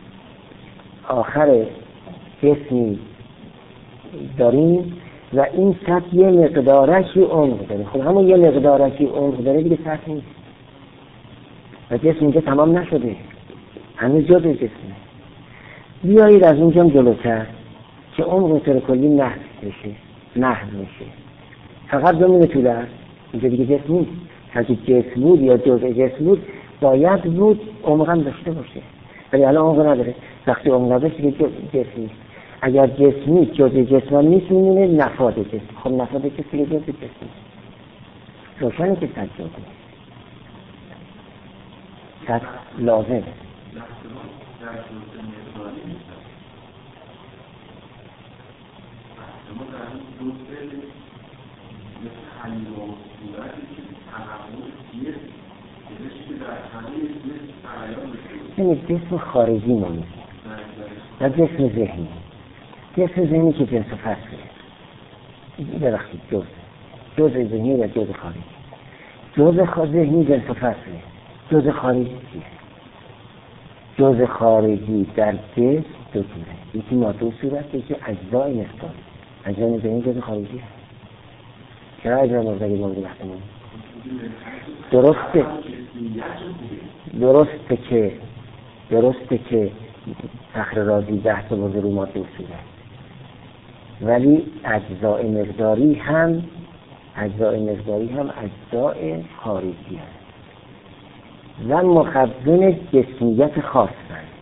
آخر جسمی داریم و این سطح یه مقدارکی عمق داره. خب همون یه مقدارکی عمق داره دیگه سطح نیست و جسم اینجا تمام نشده، هنوز جزء جسمه. بیایید از اونجا جلوتر که عمق طور کلی محو میشه، فقط زمین طول است، اینجا دیگه جسم نیست. اگه جسم بود یا جزء جسم بود باید بود عمق هم داشته باشه، ولی الان عمق نداره. وقتی عمق نداشت دیگه جسم نیست. اگر جسم نیست جزء جسم هم نیست، میمونه نفاد جسم. خب نفاد جسم دیگه جزء جسم نیست. روشنه که سطح جزء سطح لازمه. این جسم خارجی نمیشه و جسم ذهنی. جسم ذهنی که جنس فصله ببخشید جزء ذهنی و جزء خارجی. جزء ذهنی جنس فصله، جزء خارجی چیه؟ جزء خارجی در جسم دو طوره، یکی ماده و صورت، یکی اجزای مقداری. اجزای ذهنی جزء خارجی هست. چرا اجزای مقداری مورد بحثمون؟ درسته که فخر رازی بحث برده رو ماده و صورت، ولی اجزای مقداری هم اجزای خارجی هست و مخزن جسمیت خاص هست.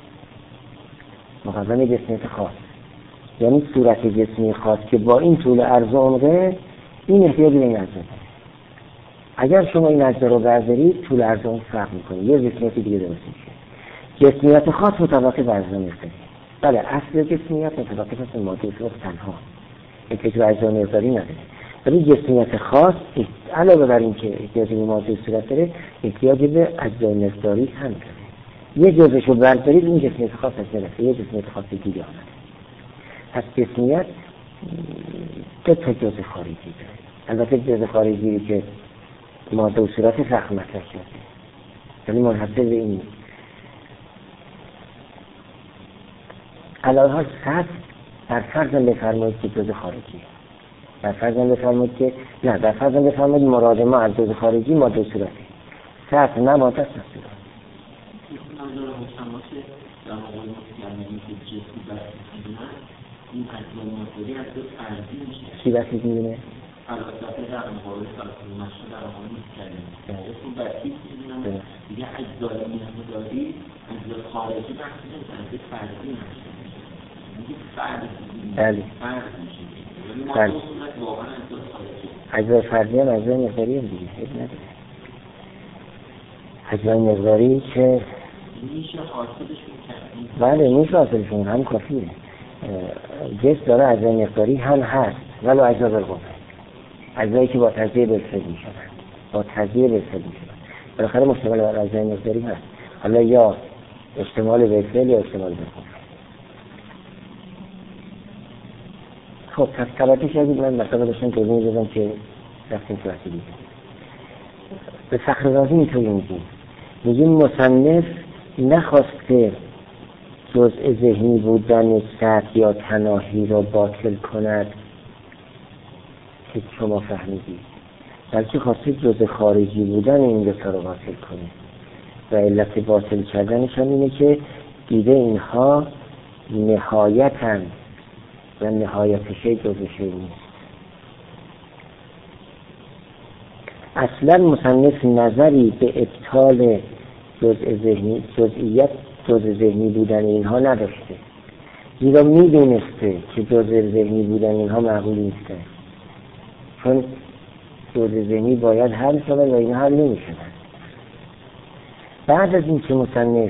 مخزن جسمیت خاص یعنی صورت جسمی خاص که با این طول عرض و عمقه این احتیاج به این اجزا. اگر شما این اجزا رو بردارید طول عرض و عمق فرق میکنه، یه جسمیت دیگه درست میشه. جسمیت خاص متوقف بر اجزا مقداری. بله اصل جسمیت متوقف است ماده و صورت تنها، احتیاج به اجزا مقداری نداره. ولی جسمیت خاص علاوه بر این که احتیاج به ماده و صورت داره، احتیاج به اجزای مقداری هم داره. یه جزءشو بردارید این جسمیت خاص از نرفته، یه جسمیت خاص دیگه آمده. پس جسمیت دو تا جزء خارجی داره. البته جزء خارجی که ماده و صورت فقط مطرح کرده، یعنی منحصر به این نیست. علاوه سطح در فرضاً بفرمایید که جزء خارجی، در فرضاً بفرمایید مراد ما از جزء خارجی ماده و صورت، سطح نه ماده است نه صورت. این اجزا مقداری از دو فرضی میشه. چی بسید میدونه؟ فلسفه در مقابل فلسفه مشهور در مقابل می‌کنیم. اسم بسید میدونم دیگه اجزای مقداری اجزا خارجی بحثی نمی‌کنه، که فرضی نمیشه. میگه فرضی. بله. فرض میشه. ولی ما صورت واقعا اجزا خارجی. اجزای فرضی هم اجزای مقداری هم دیگه. اجزای مقداری که میشه حاصلشون کرد. بله میشه حاصلشون، هم کافیه. جسم داره اجزای مقداری هم هست ولو اجزا بالقوه، اجزایی که با تجزیه بالفعل میشن، بالاخره مشتمل بر اجزای مقداری هست، حالا یا اشتمال بالفعل یا اشتمال بالقوه. خب پس توجه شدید من مثلا داشتم توضیح میدادم که رفتیم تو اصلی به فخر رازی اینطوری میگیم مصنف نخواسته جزء ذهنی بودن سطح یا تناهی را باطل کند که شما فهمیدید، بلکه خواسته جزء خارجی بودن این دو تا را باطل کنه و علت باطل کردنشان اینه که دیده اینها نهایتاً و نهایت شی جزء شی نیست. اصلا مصنف نظری به ابطال جزء ذهنی بودن اینها نداشته، زیرا میدونسته که جزء ذهنی بودن اینها معقول نیسته، چون جزء ذهنی باید حل شود و اینها حل نمیشود. بعد از این که مصنف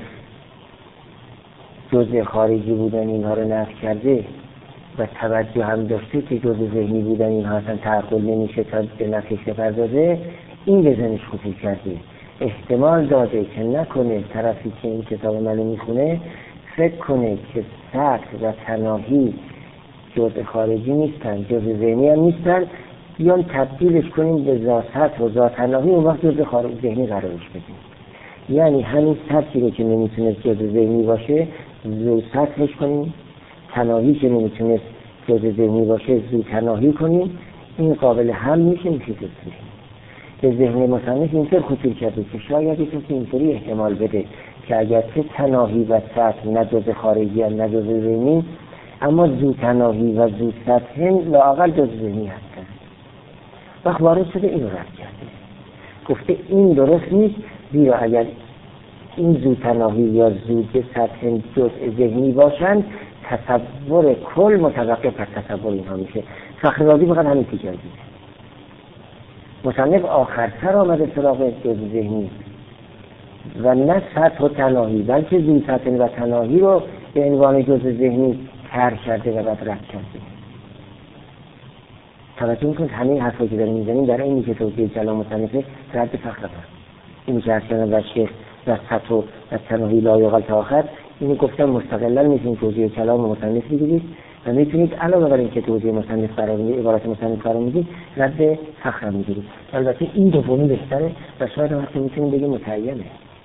جزء خارجی بودن اینها رو نفی کرده و توجه هم داشته که جزء ذهنی بودن اینها اصلا تعقل نمیشه تا به نفیش بپردازه، این به ذهنش خطور کرده، احتمال داده که نکنه طرفی که این کتاب منو میخونه فکر کنه که سطح و تناهی جزء خارجی نیستن، جزء ذهنی هم نیستن، بیان تبدیلش کنیم به سطح و ذات تناهی، اون وقت جزء ذهنی قرارش بدیم. یعنی همین سطحی رو که نمیتونست جزء ذهنی باشه زود سطحش کنیم، تناهی که نمیتونست جزء ذهنی باشه زود تناهی کنیم، این قابل حل میشه جزء به ذهن مصنف اینطور خطور کرده که شاید کسی اینطوری احتمال بده که اگر که تناهی و سطح نه جزء خارجی هم نه جزء ذهنی، اما زود تناهی و زود سطح لااقل جزء ذهنی هستن. وقت وارد شده این رو رد کرده، گفته این درست نیست، زیرا اگر این زود تناهی یا زود سطح جزء ذهنی باشند تصور کل متوقف از تصور اینها میشه. فخر رازی فقط همین تیکر دیده، مصنف آخرتر آمده سراغ جزء ذهنی و نه سطح و تناهی، بلکه زود سطح و تناهی رو به عنوان جزء ذهنی ترک کرده و بعد رد کرده. توجه میکنید همه حرفایی که داریم میزنیم در اینی که توضیح کلام مصنفه رد فخر هست. این که اصلا و شیخ و سطح و تناهی لا یقل تا آخر اینو گفتم مستقلا میتونید توضیح کلام مصنف بگیرید و میتونید علاوه بر اینکه توضیح مصنف قرار میدید عبارت مصنف قرار میدید رد فخر میگیرید. البته این دومی بهتره و شاید وقتی میتونید بگید متعینه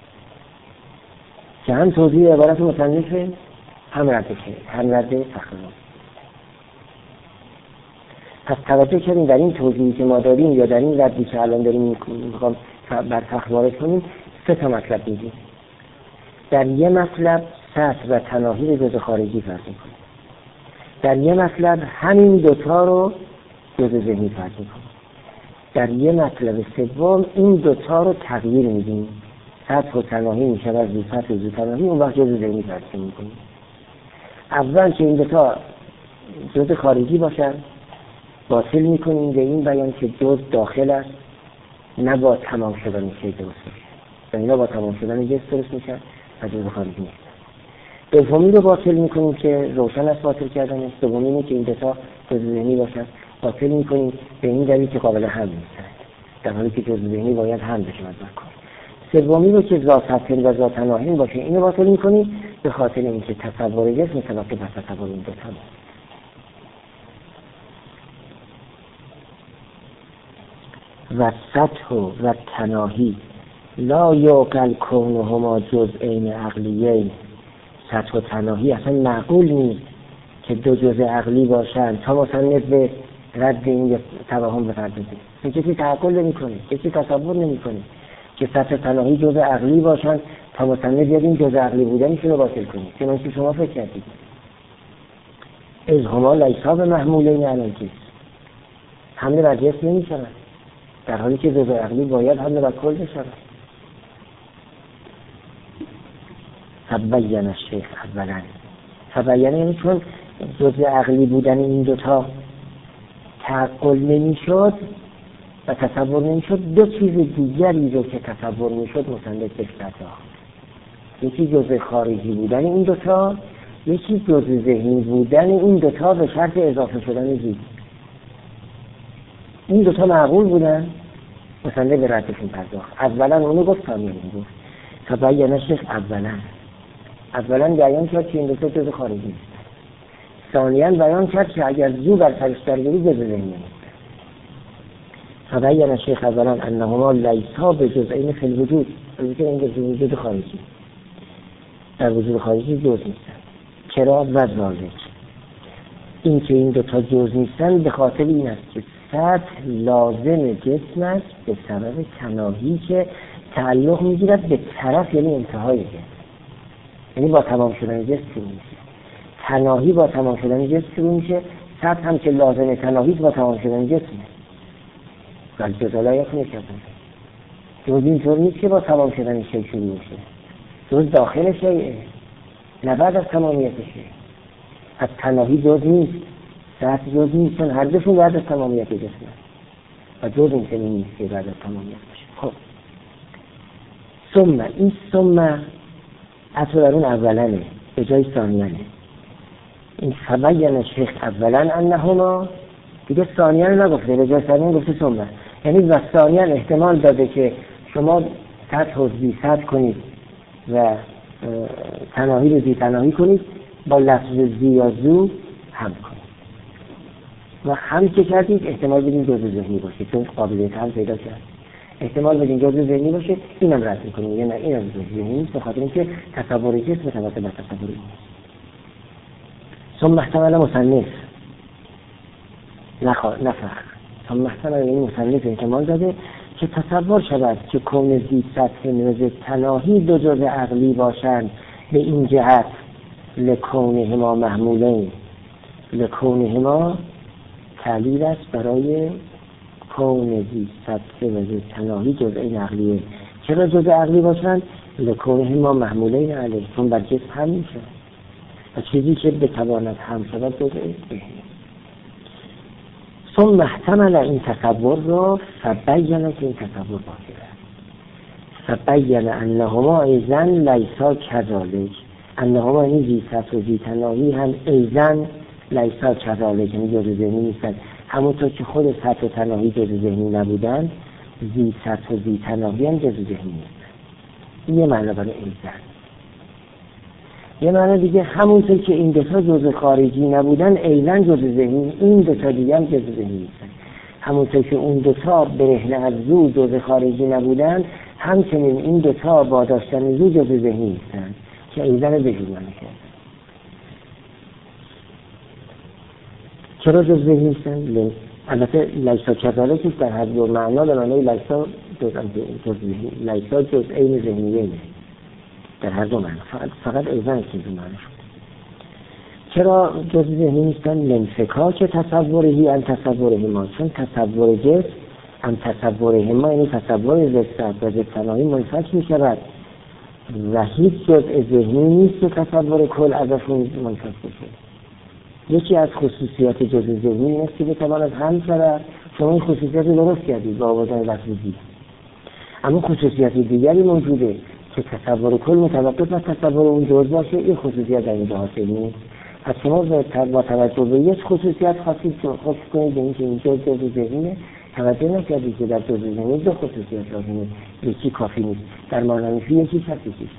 که هم توضیح عبارت مصنف هم رد فخر. پس توجه کردیم در این توضیحی که ما داریم یا در این ردی که الان داریم میخوام بر فخر وارد کنیم 3 مطلب میگیم. در یه مطلب سطح و تناهی رو جز خارجی فرض میکنیم. در یه مطلب همین دوتا رو جز ذهنی فرض میکنیم. در یه مطلب سوم این دوتا رو تغییر میدیم. سطح و تناهی میشه از زو سطح و زو تناهی، اون وقت جز ذهنی فرض میکنیم. اول که این دوتا جز خارجی باشن باطل میکنیم به این بیان که جز داخل است، نه با تمام شدن چه درست میشه و اینا با تمام شدن جز درست میشن و جز خارجی نیست. دومی رو باطل میکنیم که روشن است باطل کردنش. دومی اینه که این دوتا جز ذهنی باشن باطل میکنیم به این دلیل که قابل هم نیستن، در حالی که جز ذهنی باید هم بشه مذکر. سومی رو که ذات سطحی و ذات تناهی باشه اینو باطل میکنیم به خاطر اینکه تصور جسم متوقف بر تصور این دوتا است. و سطح و تناهی لا یعقل کونهما جزئین عقلیین. سطح و تناهی اصلا معقول نیست که دو جزء عقلی باشن تا مصنف به رد این توهم بپردازه. کسی تعقل نمی‌کنه، کسی تصور نمی‌کنه که سطح و تناهی جزء عقلی باشن تا مصنف بیاد این جزء عقلی بودنشون رو باطل کنه. چنانچه شما فکر کردید از هما لیسا به محمولین علی الجنس، حمله بر جنس نمی‌شود، در حالی که جزء عقلی باید حمله بر کل بشود. تبین الشیخ اولا، تبین یعنی چون جزء عقلی بودن این دوتا تعقل نمیشد و تصور نمیشد، دو چیز دیگری رو که تصور میشد مصنف به‌اصطلاح یکی جزء خارجی بودن این دوتا، یکی جزء ذهنی بودن این دوتا به شرط اضافه شدن زید. این دوتا معقول بودن مصنف به ردشون پرداخت. اولا اونو گفت ثانیاً گفت. تبین الشیخ اولا بیان کرد که این دوتا جزء خارجی نیست. ثانیاً بیان کرد که اگر زو بر سرش درگیری جزء ذهنی نیست. تبین الشیخ اولا انهما لیسا به جزئین فی الوجود، البته این جزء وجود خارجی در وجود خارجی جز نیستن. چرا؟ و ذالک این که این دوتا جز نیستن به خاطر این است که سطح لازم جسم است به سبب تناهی که تعلق میگیرد به طرف، یعنی انتهای جسم، یعنی با تمام شدن جسم شروع میشه. تناهی با تمام شدن جسم شروع میشه، سطح هم که لازم تناهی با تمام شدن جسمه. ولی جزالا یک نکردن جز اینطور نیست که با تمام شدن شیء شروع میشه، جز داخل شیء نه بعد از تمامیتشه. از تناهی جز نیست، سطح جز نیست، چون هر دوشون بعد از تمامیت جسم است و جز این چنین نیست که بعد از تمامیت باشه. خب ثم این ثم اطورون اولانه به جای ثانیانه. این تبین شیخ اولا انهما دیگه ثانیان نگفته، به جای ثانیان گفته ثم، یعنی و ثانیان احتمال داده که شما سطح و زی سطح کنید و تناهی رو زی تناهی کنید با لفظ زی یا زو هم کنید و هم که کردید احتمال بدین جزء ذهنی باشه، چون قابلیت هم پیدا کرد. احتمال بدین جزء ذهنی باشه اینم رد میکنید، یعنی اینم جزء ذهنی نیست به خاطر اینکه تصور جسم متوسط بر تصور نیست. ثم احتمال مصنف نفخ ثم احتمال این مصنف احتمال داده که تصور شود که کون زی سطح نوز تناهی دو جزء عقلی باشند به این جهت لکونهما محمولین. لکونهما تعلیل است برای کون زی سطح نوز تناهی جزء عقلیه. چرا جزء عقلی باشند؟ لکونهما محمولین علیه، چون بر جسم هم میشه و چیزی که بتواند هم شود جزء ذهنی. ثم احتمل این تصور را فبین که این تصور باطل است. فبین انهما ایزن لیسا کذالک، انهما این زی سطح و زی تناهی هم ایزن لیسا کذالک، یعنی جزء ذهنی نیستن. همونطور که خود سطح و تناهی جزء ذهنی نبودن، زی سطح و زی تناهی هم جزء ذهنی نیستن. این یه معنی برای ایزن. یه معنی دیگه همونطور که این دوتا جزء خارجی نبودن، ایزن جزء ذهنی، این دوتا دیگه هم جزء ذهنی نیستن. همونطور که اون دوتا برهنه از زو جزء خارجی نبودن، همچنین این دوتا با داشتن زو جزء ذهنی نیستن که ایزن بجور نمیکنن. چرا جزء ذهنی نیستن؟ البته لیسا کذالک در هر دو معنا به معنای لیسا جزء لیسا جزء عین ذهنیه در هر دو معنا، فقط ایزن که دو معنا شد. چرا جزء ذهنی نیستن؟ لنفکا که تصورهی ان تصورهی ما، چون تصور جسم ان تصورهی ما، یعنی تصور زدت و زدتناهی منفک می شود و هیچ جزء ذهنی نیست که تصور کل ازشون منفک بشه. یکی از خصوصیات جزء ذهنی این است که بتواند هم شود. شما این خصوصیات درست کردید با آوردن لفظی، اما خصوصیات دیگری موجوده که تصور کل متوقف از تصور اون جزء باشه. این خصوصیت در اینجا حاصل نیست. از شما با توجه به یک خصوصیت خاصی حکم کنید به اینکه این جزء ذهنیه، توجه نکردید که در جزء ذهنی دو خصوصیت لازمه، یکی کافی نیست. در معنی یکی کافی نیست.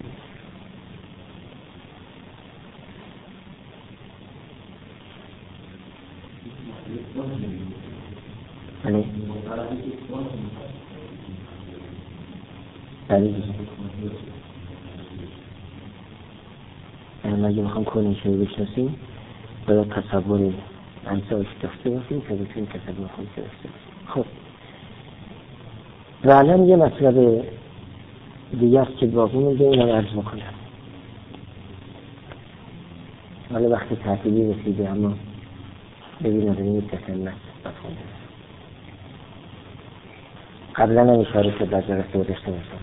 بله بله اگه بخوام کنه شروع بشناسیم باید تصور انساش داشته باشیم که بتونیم تصور خود داشته باشیم. خب و الان یه مطلب دیگه است که باقی مونده، اینم عرض بکنم. حالا وقت تعطیلی رسیده اما ببینم این تسلط بخونده. قبلا هم اشاره شد در جلسه داشته باشم.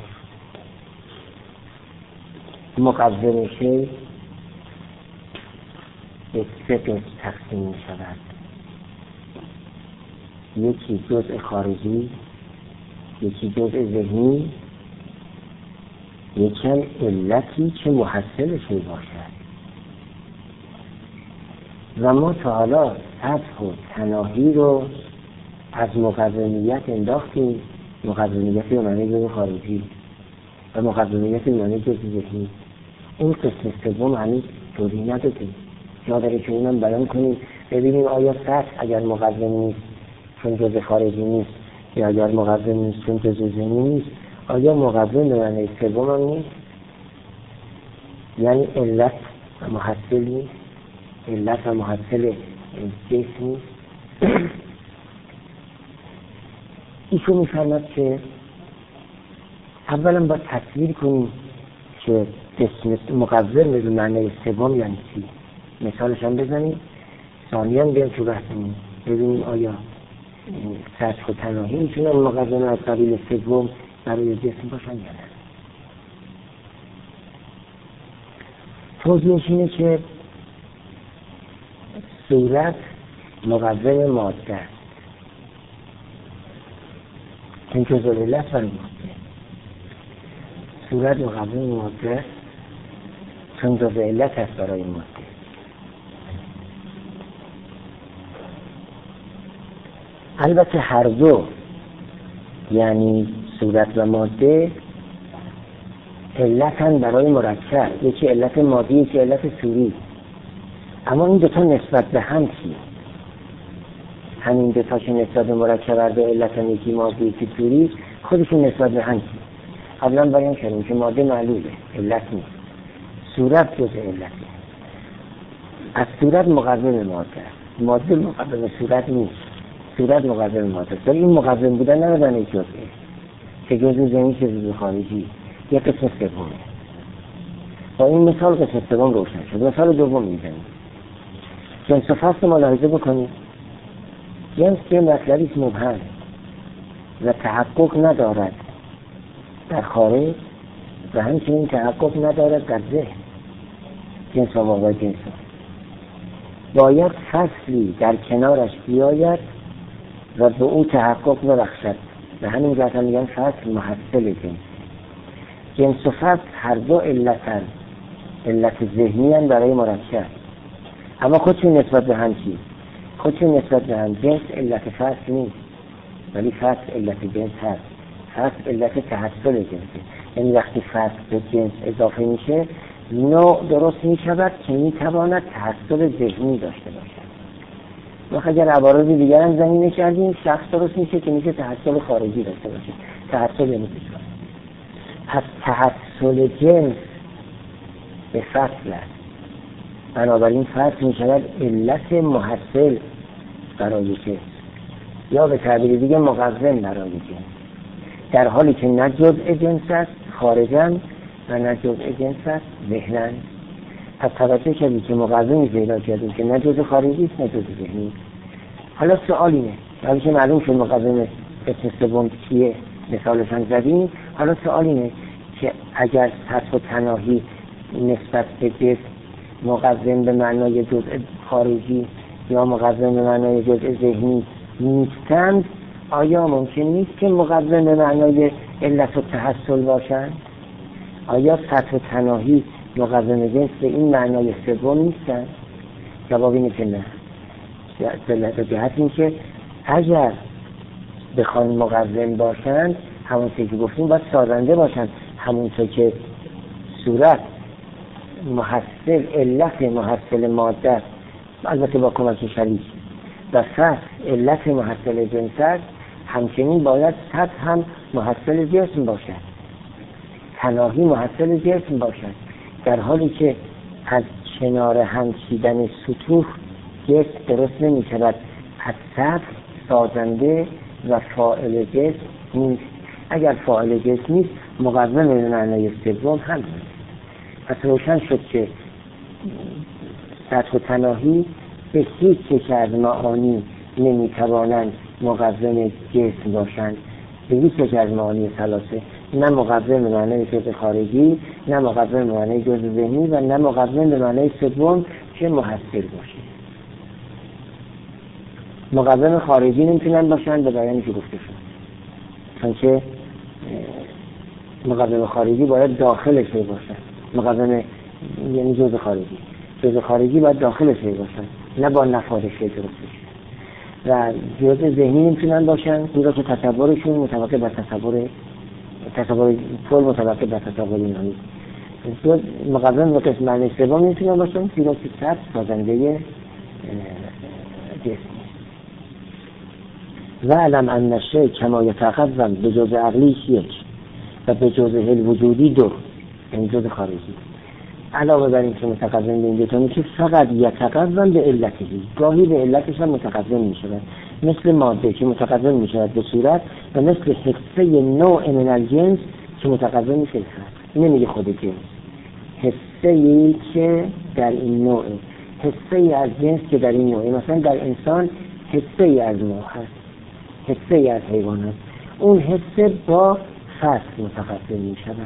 مقدم شی به سه قسم تقسیم می شود. یکی جزء خارجی، یکی جزء ذهنی، یکی هم علتی که محصل شی باشد. و ما تا حالا سطح و تناهی رو از مقدمیت انداختیم. مقدمیت به معنی جزء خارجی و مقدمیت به معنی جزء ذهنی. این قسم سوم هنوز توضیح ندادیم. جا داره که اونم بیان کنیم ببینیم آیا سطح اگر مقدم نیست چون جزء خارجی نیست، یا اگر مقدم نیست چون جزء ذهنی نیست، آیا مقدم به معنی سوم هم نیست؟ یعنی علت و محصل نیست، علت و محصل جسم نیست. ایشون می‌فرماید که اولا باید تصویر کنیم که قسم مقدم به معنی سوم یعنی چی. مثالش هم بزنیم، ثانیاً بیان تو بحثمون ببینیم آیا سطح و تناهی میتونن مقدم از قبیل سوم برای جسم باشن یا نه. توضیحش اینه که صورت مقدم ماده است، این جزء علت برای ماده. صورت مقدم ماده است چون جزء علت است برای ماده. البته هر دو یعنی صورت و ماده علتن برای مرکب، یکی علت مادی یکی علت صوری. اما این دوتا نسبت به هم چیه؟ همین دوتا که نسبت به مرکب هر دو علتن، یکی مادی یکی صوری، خودشون نسبت به هم چیه؟ قبلا بیان کردیم که ماده معلوله، علت نیست. صورت جزء علته. از صورت مقدم ماده است، ماده مقدم صورت نیست. صورت مقدم ماده است. این مقدم بودن نمیدن یک جزء که جزء ذهنی که جزء خارجی یک قسم سومه. با این مثال قسم سوم روشن شد. مثال دوم میزنیم. جنس و فصل ملاحظه بکنید. جنس که مطلبی مبهم و تحقق ندارد در خارج و همچنین تحقق ندارد در ذهن. جنس و واقع جنس باید فصلی در کنارش بیاید و به او تحقق ببخشد. به همین جهت هم میگن فصل محصل جنس. جنس و فصل هر دو علتن، علت ذهنی هم برای مرکب. اما خودشون نسبت به هم چی؟ خودشون نسبت به هم جنس علت فصل نیست، ولی فصل علت جنس هست. فصل علت تحصل جنسه، یعنی وقتی فصل به جنس اضافه میشه نوع درست میشود که میتواند تحصل ذهنی داشته باشد. و اگر عبارات دیگر هم زمینه کردیم شخص درست میشه که میشه تحصل خارجی داشته باشه. تحصل یعنی چیکار؟ پس تحصل جنس به فصل است، بنابراین فصل میشود علت محصل برای جنس، یا به تعبیر دیگه مقوم برای جنس، در حالی که نه جزء جنس است خارجاً و نه جزء جنس است ذهناً. پس توجه کردی که مقومی پیدا کردیم که نه جزء خارجی است نه جزء ذهنی. حالا سوال اینه، ولی که معلوم شد مقوم قسم سوم چیه، مثالش هم زدیم. حالا سوال اینه که اگر سطح و تناهی نسبت به جسم مقوم به معنای جزء خارجی یا مقوم به معنای جزء ذهنی نیستند، آیا ممکن نیست که مقوم به معنای علت و تحصل باشند؟ آیا سطح و تناهی مقوم جنس به این معنای سوم نیستند؟ جواب اینه که نه. به جهت این که اگر بخوان مقوم باشند همونطور که گفتیم باید سازنده باشند، همونطور که صورت محصل علت محصل ماده البته با کمک شریک و فصل علت محصل جنس است، همچنین باید سطح هم محصل جسم باشد، تناهی محصل جسم باشد، در حالی که از کنار هم چیدن سطوح جسم درست نمی شود. از سطح سازنده و فاعل جسم نیست. اگر فاعل جسم نیست مقوم به معنای سوم هم نیست. پس روشن شد که سطح و تناهی به هیچ یک از معانی نمیتوانند مقوم جسم باشند، به هیچ یک از معانی ثلاثه، نه مقوم به معنای جزء خارجی، نه مقوم به معنای جزء ذهنی و نه مقوم به معنای سوم که محصل باشه. مقوم خارجی نمیتونن باشند به بیانی که گفته شد، چون که مقوم خارجی باید داخل شی باشند. مقوم یعنی جزء خارجی، جزء خارجی باید داخل شی باشند، نه با نفاذ شی درست بشه. و جزء ذهنی نمیتونن باشن، زیرا که تصورشون مطابق با تصور کل مطابق با تصور اینهایی. مقوم و قسم معنی سوم نمیتونن باشن، زیرا که سطح سازنده جسم. و علم ان الشیء کما یتقوم به جزء عقلی یک و به جزء وجودی دو، یعنی جزء خارجی. علاوه بر این که متقوم به این دوتانی که فقط یتقوم به علتهی، گاهی به علتش هم متقوم می شود، مثل ماده که متقوم می شود به صورت، و مثل حصه نوع من الجنس که متقوم می شود. نمیگه خود جنس، حصه ای که در این نوع، حصه ای از جنس که در این نوع. مثلا در انسان حصه ای از ما هست، حصه ای از حیوان هست، اون حصه با فصل متقوم می شود.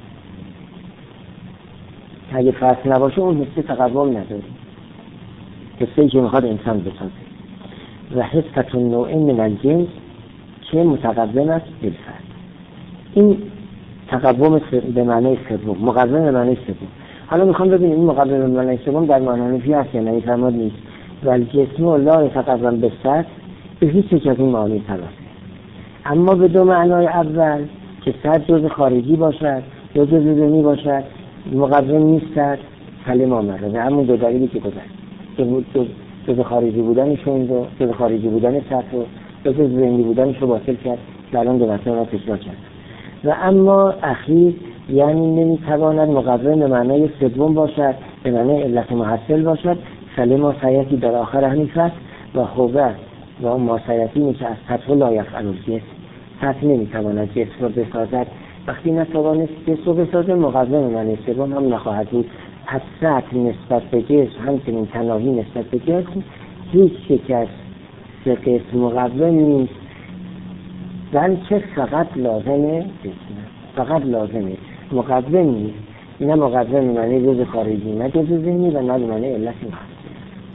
اگه فصل نباشه اون حصه تقوم نداره، حصه‌ای که میخواد انسان بسازه. و حصة نوع من الجنس که متقوم است بالفصل. این تقوم به معنی سوم، مقوم به معنی سوم. حالا میخوام ببینیم این مقوم به معنی سوم در معنی نفی هست یا نه؟ فرمود نیست. ولی جسم لا یتقوم بالفصل به هیچ یک از این معانی ثلاثه. اما به دو معنای اول که صد جزء خارجی باشد یا جزء ذهنی باشد مقوم نیستد، کلمه آمده. همون دو دلیلی که گذشت، جزء خارجی بودنشون و جزء خارجی بودن سطح و جزء ذهنی بودنش رو باطل کرد که الان دو مسئله را تکرار کرد. و اما اخیر یعنی نمیتواند مقوم به معنای سوم باشد، به معنای علت محصل باشد. کلمه سیاتی در آخر همین فصل و خوبه و اون ماسیاتی میشه از سطح لا یفعل الجسم، سطح نمیتواند جسم رو بسازد. وقتی نتوانست جسم رو بسازه مقوم به معنای سوم هم نخواهد بود. پس سطح نسبت به جسم همچنین تناهی نسبت به جسم هیچ یک از سه قسم مقوم نیست، بلکه فقط لازمه جسم، فقط لازمه، مقوم نیست. نه مقوم به معنی جزء خارجی، نه جزء ذهنی و نه به معنی علت محصل.